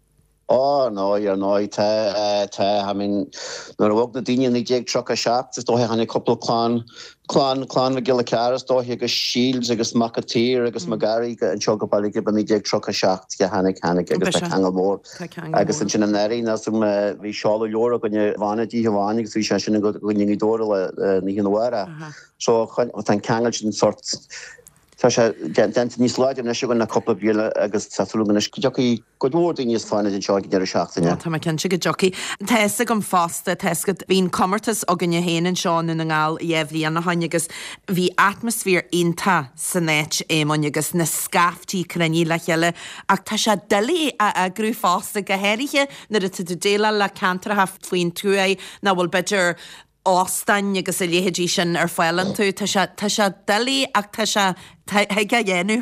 Ó nó ar ná te ha min nar bhg na daine nig déag tro a seach, is dóthe hanna couple chlán chlán chlán a gile ceras dóthe agus shields agus macatír agus magarí an seo go bailí ban nig déag tro a seach go hanig hanig agus a cheangal mór agus an sin an éí na sum bhí seála leor gonne bhánatí bhánig bhí se sinna go gonne dóra le ní hinhara. So an cheangal sin sort Tá sé den níos láidir na siúgan na coppla bíle agus taúgan joí go dúirdaí níos fáinna an seáid de seachtaine. Tá cin si go joí. Teessa go fásta teiscad hín commartas a gan héanaan seán in ngáil dhéhlíí an na haine agus bhí atmosfér inta san néit émon agus na scaftíí crenní le cheile ach tá se delí a grú fásta go héirithe na a tu déile le cantar haft faoin tú é na bhfuil beidir ástainn agus a léhédí sin ar fáilan tú tá se delí ach tá se heige dhéanú.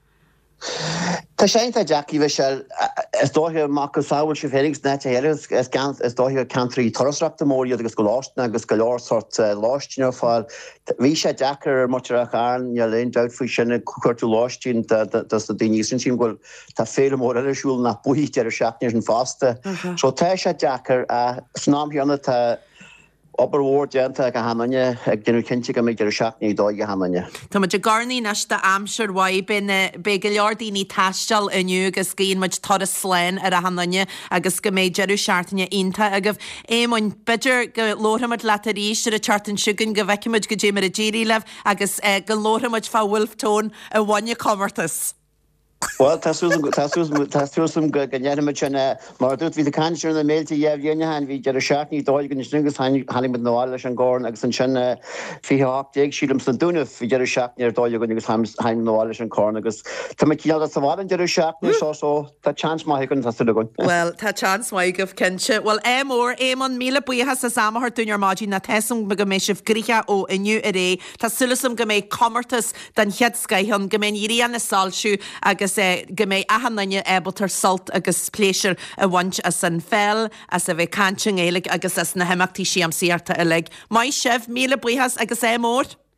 Tá séint a Jackie bheit se is dóthir Marcus sáhfuil se féings net héir is dóthir country torasreachta mórí agus go láistna agus go leor sort láistíine fáil. Bhí sé Jackar mutear a cháin ne léon deut faoi sinna chuirtú láistín na daoine sin sin ghfuil tá féle mór eileisiúil na buí ar seachníir an fásta. So tá sé Jackar a snámhianna tá Oberhór déanta go hanne ag genú cinnte go méid ar seachnaí dó go hanne. Tá muid garnaí neiste amsir bhaid be go leordaoí taistal inniu agus cíon muid tar a sléin ar a hanne agus go méid dearú seaartaine inta agah émáin beidir go lóhamid letarí ar a chartan siúgan go bhheiciimiid go dé mar a ddíí leh agus go lóhamid fá Wolftón a bhaine commartas. Well tasúsum go gannéimiid sinna mar dút hí a canir na méilta dhéh dhéanahan hí de a seaachní dóid gan snugus hanig nóáil leis an gáin agus an sinna fiáag sílam san dúnah hí de seaachníar dóide gon agus haim nóáil leis an cán agus Tá cíal a saháin de seaachní só tá chans mai gon tasúlaún. Well tá chans mai goh cinse. Well é mór éman míle buíthe sa samthir dúnar mádí na tesom go mé sih grithe ó inniu a ré Tá sulasam go méid commartas den cheadscaithon go mé íon na sáilsú agus go méid ahananne ébaltar salt agus pléisiir a bhaint as san fel as a bheith canting éig agus as na heachtaí siam síarta a le. Mai sibh míle buíhas agus é mór?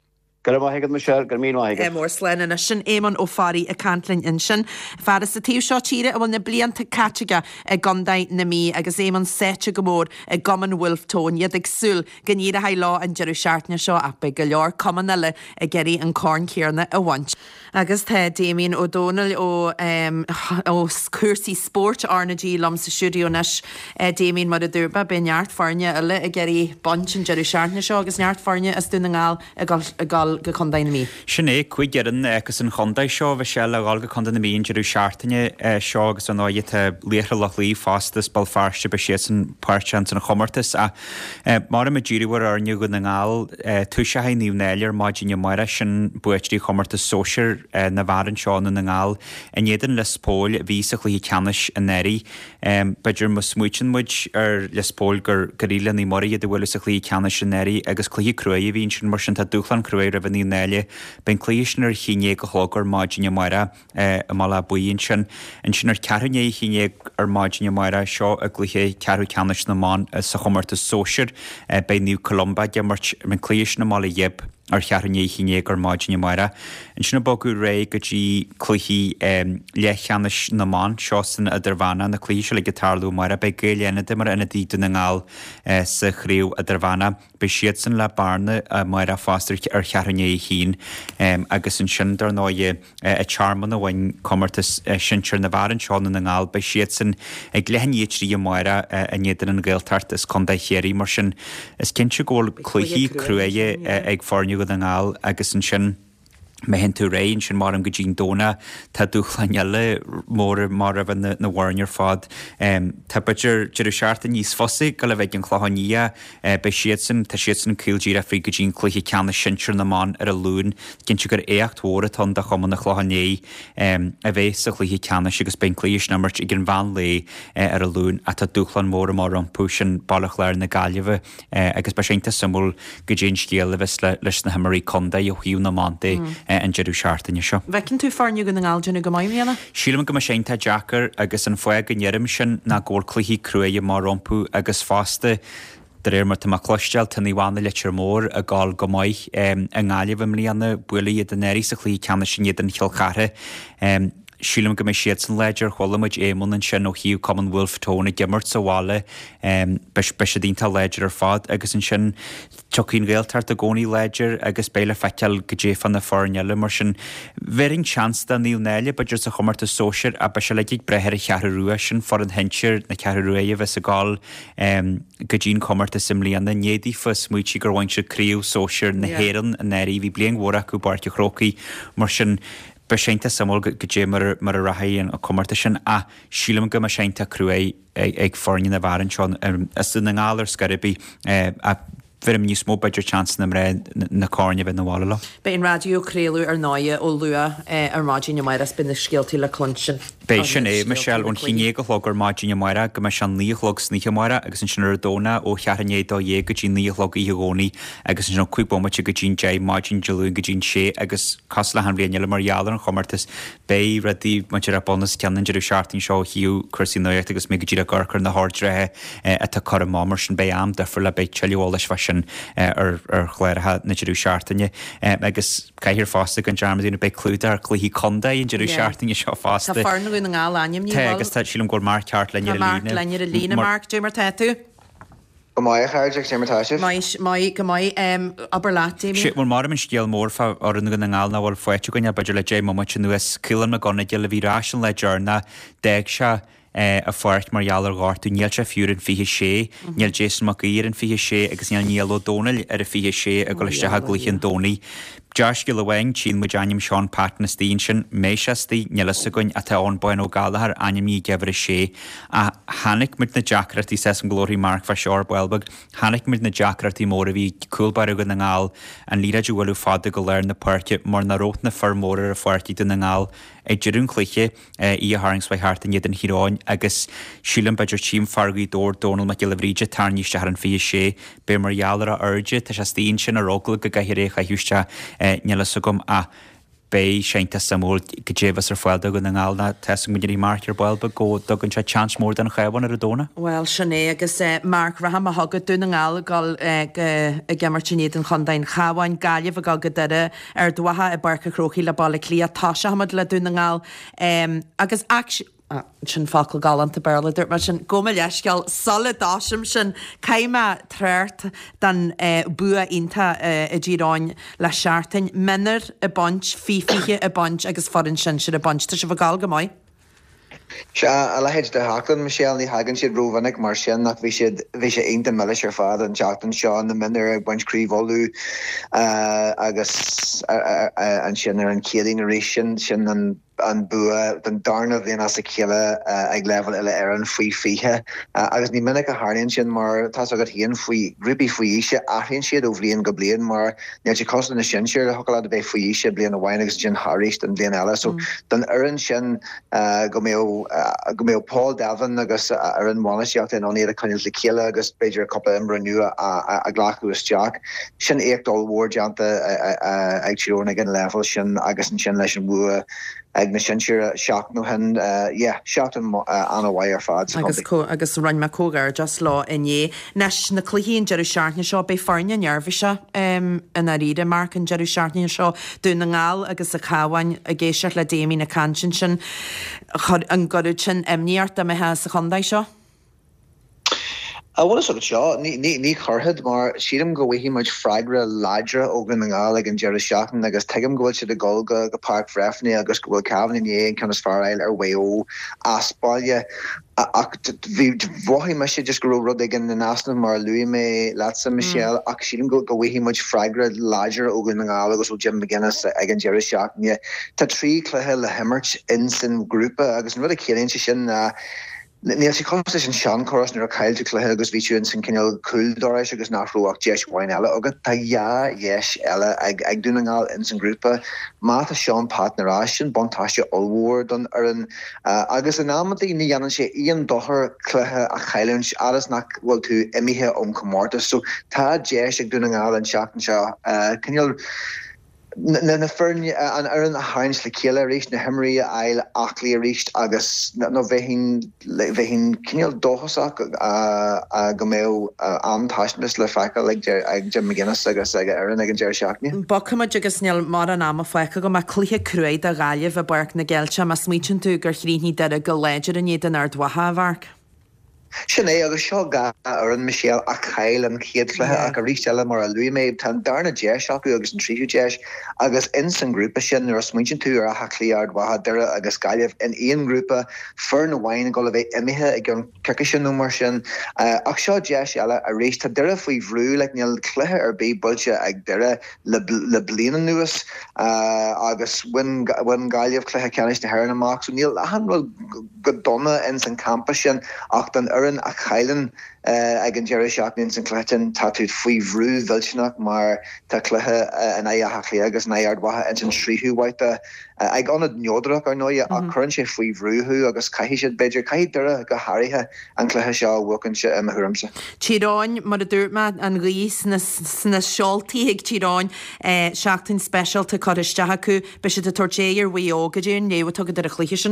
Gur maigad me se gur mí maigad. Mór slen in sin éman ó farí a cantlin in sin. Far is sa tíú seo tíre a bhfuil na blianta catega a gandaid na mí agus éman sete go mór a goman Wolftón iad ag súl gníad a hailá an jeú seaartne seo a be go leor cumanile a geirí an corn céarna a bhaint. Agus the Damien O'Donnell ó um, ó cuasaí sport arnadí lom sa siúdíonas uh, Damien mar a dúrba be neart farne ile a geirí bont an jeú seaartne seo agus neart farne as dúna ngáil a gáil go condaine mí. Sinné chuig gearan agus an chondaid seo bheit se le gáil go condaine mí an jeú seaartaine seo agus an áiad léchar lech lí fástas bal farste be sé an páirteant an chomartas a mar a ddíúhar arniu go na ngáil tú se ha níomh néilir máidíine mara sin buití chomartas sóisiir na bharan seán na ngáil a néan le spóil ví a chlí ceannis a neirí beidir mu smuoin muid ar le spóil gur goíle ní morí a bhfuil a chlí ceannis a neirí agus clí crué hín sin mar sin tá dúchlan cruéir a bhí néile ben clíisnar chiné go chlágur máidíine mara a mala buíonn sin an sin ar cearné chiné ar máidíine mara seo a gluché cearú ceannis na má sa chomartas sóisiir be New Columba de mar an clíis na mála dheb ar chearné chiné gur máidíine mara. An sinna bogu ré go dtí chluí lechanis na má seosan a darhana na clíise le gitarlú mara be géléana de mar ina díú na ngáil sa chríú a darhana be siad san le barna a mara fástar ar chearné hín agus an sin dar náide a charman a bhain commartas sinir na bharan seánna na ngáil be siad san ag lehanníad trí mara a néidir an ggéiltart is chun chéirí mar sin is cinse ggóil chluí cruaige ag fániu go an ngáil agus an sin me hen tú réin sin mar an go dín dóna tá dúchlanile mór mar a bheith na bhhairnear fád. Tá beidir deidir seaartta níos fosaigh go le bheith an chláhaní be siad san tá siad san cúildír a frí go dín chluí ceanna sinir na má ar a lún cin si gur éachtóra tan de chuman na chláhané a bheith sa chluí ceanna agus ben clíos namart i gin bhain lé ar a lún a tá dúchlan mór mar an púsin bailach leir na gaiileh agus be sénta samú go dín scéal leis leis na hamarí conda i hiú na mánta an jeú seaartaine seo. Bhecinn tú farniu go na gáilúna go maiimhéana? Sílam go sénta Jackar agus an foiag go neirim sin na ggóir chluí cruaige mar rompú agus fásta de réir mar tá cloisteil tan íhána letir mór a gáil go maiid a ngáileh mlíanana buí a den éirí sa chlí ceanna sin iad an cheolchathe. Sílam go mé siad san leidir cholamuid émon an sin ó hiú Common Wolftóna gimmart sa bhála be se dínta leidir ar fád agus an sin tucín réaltart a gcónaí leidir agus béile feiceal go défan na fáneile mar sin bhering seansta níl néile beidir sa chomarta sóisiir a be se le ag brethir a chearúa sin for an henseir na cearúa a bheits a gáil go dín comarta simlíanana néadí fa smuotí gur bhain se críú sóisiir na héan a néirí bhí blian mhra acu barce chrócaí mar sin be sénta samol go dé mar mar a rahaíon a comarta sin a sílam go mar sénta crué ag fáin na bharan seán as na ngálar scaribí a bhím níos mó beidir chance na ré na cáne bheith na bhála le. Be in radioréú ar náide ó lua ar máidíine mar as bin na scialtí le clunsin. Bei sin é me sell ón chiné go chlog ar máidíine mara go me se níolog sníe mara agus an sin ar dóna ó chearné dó dhé go dín níolog í gcónaí agus an sin cuibommate go dín dé máidín deún go dín sé agus cos le an bhéile marhealar an chomartas bé radí man ar a bonnas ceanan deidir seaarttain seo hiú chusí nuocht agus mé go dtíad a garchar na hárdrethe a tá chu mámar sin bé am defur le beit teáis fe sin ar chléirthe na deidir seaartaine agus caiithir fásta an dearmadína be clúda ar chluí conda on deidir seaarttain seo fásta. Na ngáil aim ní agus tá sílam gur mar ceart le leine a lína mark dú mar teú. Go mai chairteach sé martáise? Mai go mai aber látí. Si mar mar an scéal mór fa ar an gan ngáil na bhil foiite goine beidir le dé mo nuas cilan na gona de le bhírásán le dearna déag se a fáirt marhealar gáirú níl se fiúrin fihe sé, níl Jason mac íar an fihe sé agus níl níl Dónal ar a fihe sé a go leistethe gluchan Dónaí. Josh go lehain sin mu anim Seán Pat na stíon sin méisiastí nelasagain a táón bain ó galahar animí gefar sé a hanig mit na Jackratí sé an glóí mark fa seoir Welbeg, hanig mit na Jackratí mór a bhí coolbar go na ngáil an líidir bhfuil fada go leir na páirce mar na rót na farmór a fáirtí den na ngáil ag dúrún chluiche í a haringsfaithart an iad an hiráin agus sílam beidir tím fargaí dór Donal me le bhríide tarníiste ar an fi sé be marhealar a urge tá sé stíon sin a rógla go gaihirécha hiúiste Nela sugum a bé sénta samúl go déhas ar fáilda go na ngáilna te mu í martir bailba go dogann se chans mór den chaban ar a dóna? Well sinné agus Mark Raham a hagad dúna ngáil gal gemartínéad an chundain chaháin galibh a gal go deire ar dwatha i barca crochií le balla clí tá se hamad le dúna ngáil agus sin facail galanta berla dúirt mar sin goma leisceal sola dáisiim sin caiime tréirt den bua ionta i ddíráin le seaartain minar a bont fifiche a bont agus forann sin sin a bont tá se bh gal go maiid. Se a lehéid de halan Michelle ní hagann siad róhannig mar sin nach bhí siad bhí sé einta meile ar fád an teachtain seo na minar ag buintríomhú agus an sin ar an céadín éis sin sin an an bua den darna bhíon as a chéile ag level eile ar an faoi fiche agus ní minic a háonn sin mar tá agad híon faoi grúpi faoise athíonn siad ó bblion go blion mar neil sé cos na sin siir a hoá a bheith faoise blion a bhain agus gin Harris den blion eile so den aran sin go mé go mé Paul Devon agus ar an mhaneisiach in anéad a chuil le chéile agus beidir a coppla imre nua a ghlachu Jack sin éagdal mhórdeanta ag tíúna gin level sin agus an sin leis an bua ag na sin siar seach nó hen seach an bhaid ar fad. Agus roiin me cógar just lá inné nes na cluhíín Jeú seaartne seo be farne nearmhise in a riide mark an Jeú seaartne seo dúna ngáil agus a chahain a géisiart le déimi na cansin sin an goúid sin imníart a me he a chundaid seo. I want to sort of seo ní ní chorthad mar siadam go bhfuí muid freigra ládra ógan an gáil ag an Jeú seaachtain agus teigem gohfuil siad a golga go Park Frefni agus go bhfuil cabhan in é an fearil ar bhéó aspáile ach bhí bhhaí me sé just go rud ag an na nasna mar luí mé lása Michelle ach siadam go go bhfuí muid freigra ládra ógan an gáil agus ó Jim McGuinness ag an Jeú seaachtain Tá trí cluthe le himirt in san grúpa agus an rud a chéann sin Níl sé cos an sean choras nar a caiilte cluthe agus víú in san cinál cooldáéis agus nachrúach deis bhain eile agad tá ja yes eile ag ag dúna ngáil in san grúpa má a seán partnerrá sin bontáiste allhór don ar an agus an námatí ní dhéanann sé íon dothar cluthe a chailann aras nach bhfuil tú imithe ón commórta so tá deis ag dúna ngáil an seachtain seo cinál Na na fern an an a hains le chéile rééis na himí eil achlí réist agus nó bheithin bheithin cinál dóchasach go mé antáisnas le fecha le ag Jim McGuinness agus ag an ag an Jeú seaachtain. Bachamaid agus neal mar an am fecha go mar cluthe cruid a gáileh a barc na geilte mas smítin tú gur chríní de go léidir in iad an ar dwatha bharc. Sinné agus seo ga ar an Michelle a chail an chéadlethe a go rístelle mar a luí méid tan darna déis acu agus an tríú déis agus in san grúpa sin ar a smuintin tú ar a haclíard watha deire agus gaiileh in íon grúpa fur na bhain go le bheith imithe ag an cecha sin nó mar sin ach seo déis eile a rééis tá deire faoi bhrú le níl cluthe ar bé builte ag deire le bliana nuas agus bhain gaiileh cluthe ceannis na haireann amach so níl ahanhfuil go donna in san campa sin ach den an a chailen ag an Jeú seaachtain san clutain tá tú faoi bhrú bhilteach mar tá cluthe an é a hachlí agus naard watha in an tríthúhaite ag anad neodrach ar nóide a chuann sé faoi bhrúthú agus caihí siad beidir caiith deire go háirithe an cluthe seo bhcan se am thuramsa. Tíráin mar a dúirma an rís na seoltaí ag tíráin seaachtain specialta choiristeach acu be si a tortéir bhí óga dún néha tugad ar a chluiche sin.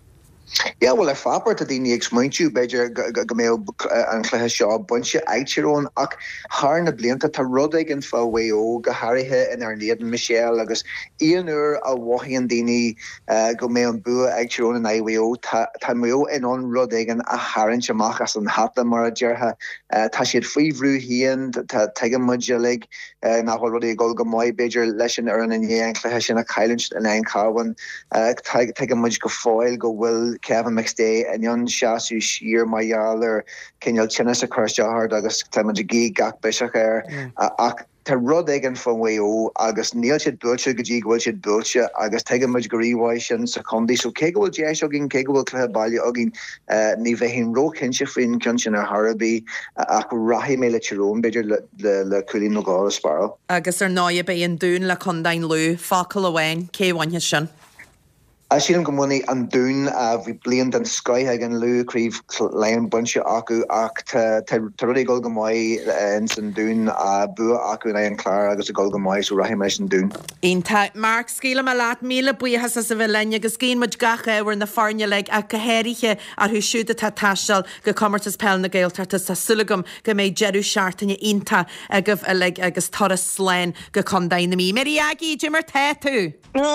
Ja well er fapert a die niks muintú beidir go mé an chléthe seo bunse eitróin ach haar na blianta tá rudig an fá wéo go harithe in ar néan Michelle agus íonúr a bhhaíon daoine go mé an bua eitróin in éhó tá mó in an rudigan a haann seach as an hata mar a deartha tá siad faoihrú hían tá teige muidelig nach rudí go go maiid beidir leis ar an in an chléthe sin a caiilen in ein cáhan teige muid go fáil go bhfuil Kevin McStay and yon Shasu Sheer Mayaler Kenyal Chinese a Kirstahard agus Clementi gach bishach air ach Tá rud igen fan wéo agus níl siad dúilte go dtí bhfuil siad dúilte agus teige muid go ríomhhaid sin sa condí so cé bhfuil déis a gin cé bhfuil cluthe bailile a gin ní bheithin ró cinse faoin cin sin ar Harbí ach rahí mé le tirón beidir le culín nó gáil spáil. Agus ar náide bé an dún le condain lú facail ahhain cé bhainthe sin. A sílim go muna an dún a bhí blion den scoithe an luúríomh leon bunse acu ach ruí gol go maiid in san dún a bu acu na an chlár agus a gol go maiid sú rahim leis an dún. Ínta Mark scíla me leat míle buchas as a bheith lenne agus cín muid gacha bhar na farne le a gohéirithe ar thu siúda tá taiisteal go commartas pell na gailtartas tá sulagam go méid jeú seaartainine ínta a goh a le agus toras sléin go condainna mí. Mary Aggie, Jimmer te tú.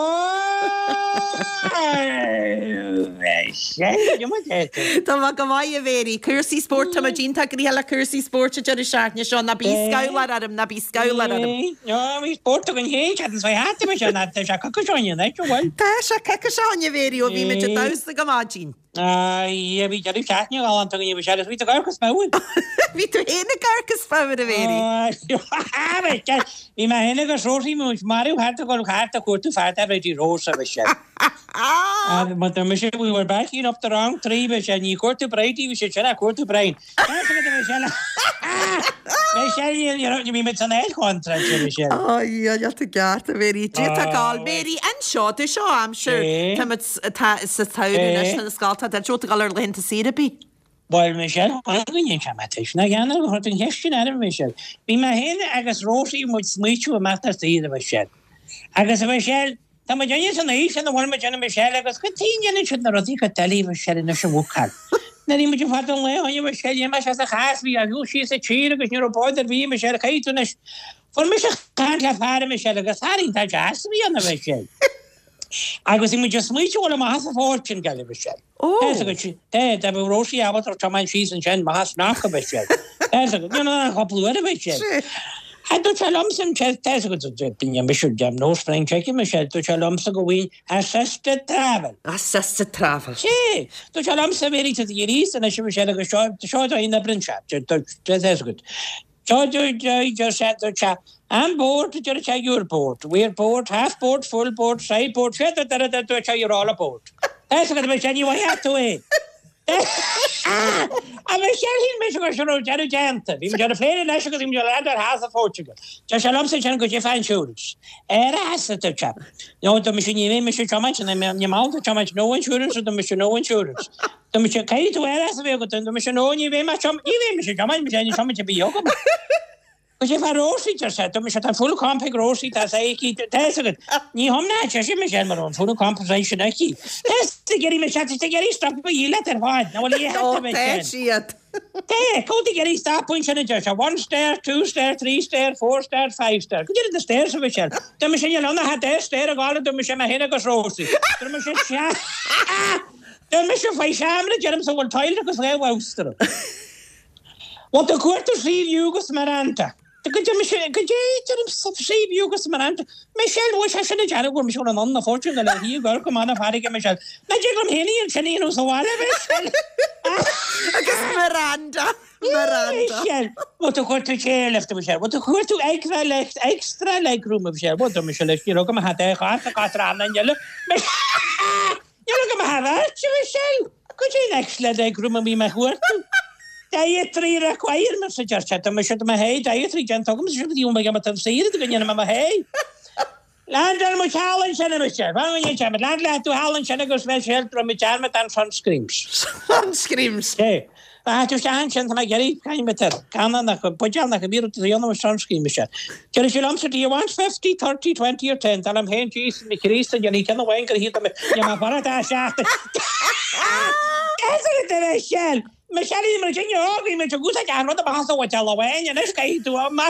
Tá bha go maiid a bhéri Cursí sport tá dínta go hela Cursí sport a jeú seaartne seo na bí scalar arm na bí scalar arm. No, hí sport an hé chatans bha hat me se na se cacaáine na bhil. Tá se ceáine bhéri ó bhí me de dasa go mádín. Ai, bhí jeú seaartne gáanta go bh se ví a garchas máin. Bhí tú héna garchas fáir a bhéri. Bhí me héna go sóí mu marú hat go hat a cuatú fe a bheití rósa bheit se. Man me sé we were backing up the wrong tree be sé ní cuatú breití bhí sé se a cuatú brein. Mé mí mit san éil contra se. Ai, ja te gart a bhéri tí a gáil béri an seo tú seo am sure tá sa táir na sáilta de jo gal ar lenta sírapí. Well Michelle hain chamatich na gan hort an hestin er Michelle. Bhí me héine agus Rosaí mu smuitiú a mata tíad a Michelle. Agus a Michelle Tá ma déine san éis an bhil me déna Michelle agus go tíine si na rodí go talí Michelle na se bhúchar. Na ní muidir fat an le haine Michelle me se a chas hí a bhú sí a tí agus ní opáidir bhí Michelle caiúnis. For me se cá le fear Michelle agus haing tá jazz bhí an Michelle. Agus mu just smuitiú am has a fórtin gal Michelle. Té a bh Rosaí abat ar tamáin sí an sin has nach go Michelle. Tá chopú a Michelle. I do tell some chest test in mission jam no spring checking Michelle to chalomsa go win assisted travel. Assisted travel. Sí, to chalomsa very to the East and I should Michelle go short to short in the print shop. That's good. George just said the chap. I'm bored to just check your board. We're bored, half board, full board, side board, shit that that to check you're all aboard. That's what Michelle you have to wait. A me sé hín me go se deú deanta, hí me a féidir leis agus im le has a Portugal. Te se lom sé go sé fein siúris. Er has te chap. No do me sin ní me se chamaint na me máta chamaint no insurance do me se no insurance. Do me se caiú tú er as a bhé go do me se no ní bhé me chom í me se chamaint me sé chamaint be yoga. Go sé far Rosaí te se do me se tan full compig Rosaí tá sé ki te ní homna te sé me sé mar an full compensation aquí. Te geri me se te geri stop í let er fáid. Na bhil é me siad. Té có geri stop point se te one star, two star, three star, four star, five star. Go de stairs of Michelle. Do me se lena hat de stair a gála do me se me héna go Rosaí. Do me se Do me se fai samle jerem so bhil taile agus le wástra. Wat a cuarto sí Jugos Maranta. Go sí Jugos Maranta. Michelle was se sinna dear go me se an anna fortune le hí go go manna farige Michelle. Na gom héí an sinní so wala Michelle. Agus Miranda. Miranda. Wat a cuarto sé left Michelle. Wat a cuarto extra left extra leg room Michelle. Wat a Michelle is go me hat e gaat a katran an jelle. Jelle go me ha Michelle. Go sé extra leg room mi me cuarto. Dietary requirements sa just me should me hey dietary gentlemen should you make a see it again ma hey land mo challenge and me chef when you chef land let to Holland and go special from me charm and fun screams fun screams hey I just can't and my gary kind better can na pojal na biro to the other fun scream me chef can you lump do you want fifty thirty twenty or ten and I'm hey Jesus me Christ and you can wait to hit me ya ma para ta shaft that's it shell Michelle me jinge ogi me gusa kan rota bahasa wachala wenya nes kai tu amma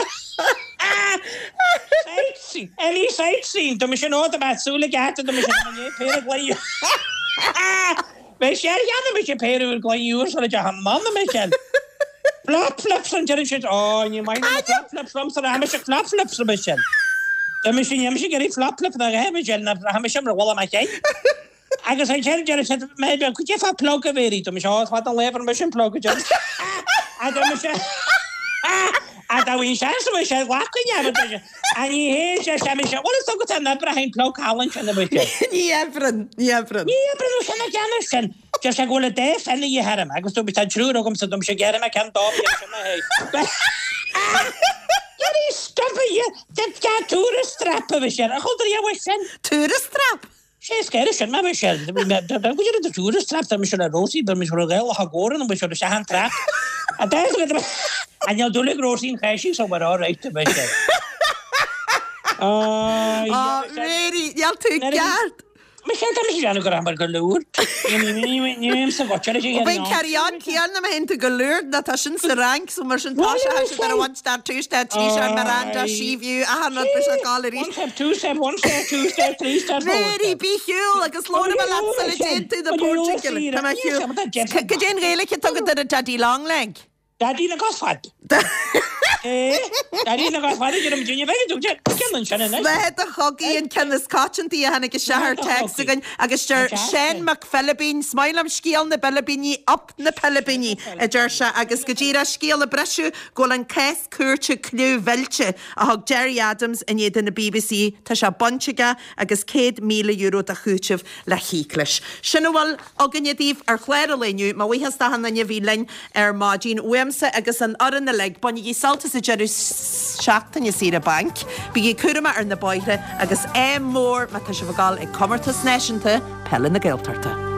sexy any sexy to mission ota basule gat to mission me pere glay Michelle ya me che pere glay you so ja hamman Michelle flap flaps and shit oh you mind flap flaps from so I'm flap flaps Michelle the mission yam she get flap flap na ha Michelle na ha mission wala ma kai Agus I tell you said maybe could you have plug a very to me show what the lever mission plug just I don't miss I don't wish I so wish I walk in you and you hear just I miss what is so good and Abraham plug Holland and the bit yeah friend yeah friend yeah but no sana Janison just I go to death and you had him I go to be true no come so dum get him I can't stop you Stop it, that tourist trap of a share. Hold on, you wish tourist trap. sé skeir sin me se go de túr strap me se a Rosí be mis rogail a goran be se han tra. A an dúleg Rosín cheisi so mar áreite be se. réiríal tú geart. Me sé mis an go mar go leúr. sa go Ben ceán cean na hen go leúr na tá sin sa rank so mar sin tá ar bhaint star túiste tí Miranda síhiú a han be a galí. Réirí bíúil agus lóna le le tú de Portugal go dé réalacha tugad a dadí long leg. Dadí na gosfad. Dadí na gosfad gom dúne ve cean sena. Le a chogaí an cen scotantí a hena go sehar text agan agus tir Shane McPhillipín smailm scíal na Bellabíní op na Pellabíní a d deir se agus go ddíra scíal a breisiú ggóil an cés cuairte clú bheilte a thug Jerry Adams in iad na B B C tá se bonteige agus cé míle euro a chuúteh le híclis. Sinna bhfuil aganadíh ar chléir a léniu má bhuihas a hanna bhílein ar mádín uamsa agus an oran na le bunne í saltas a jeú seachtain sí a bank, bí í cuama ar na baithre agus é mór me tá se bhgáil ag commartas neisianta pelle na ggéiltarta.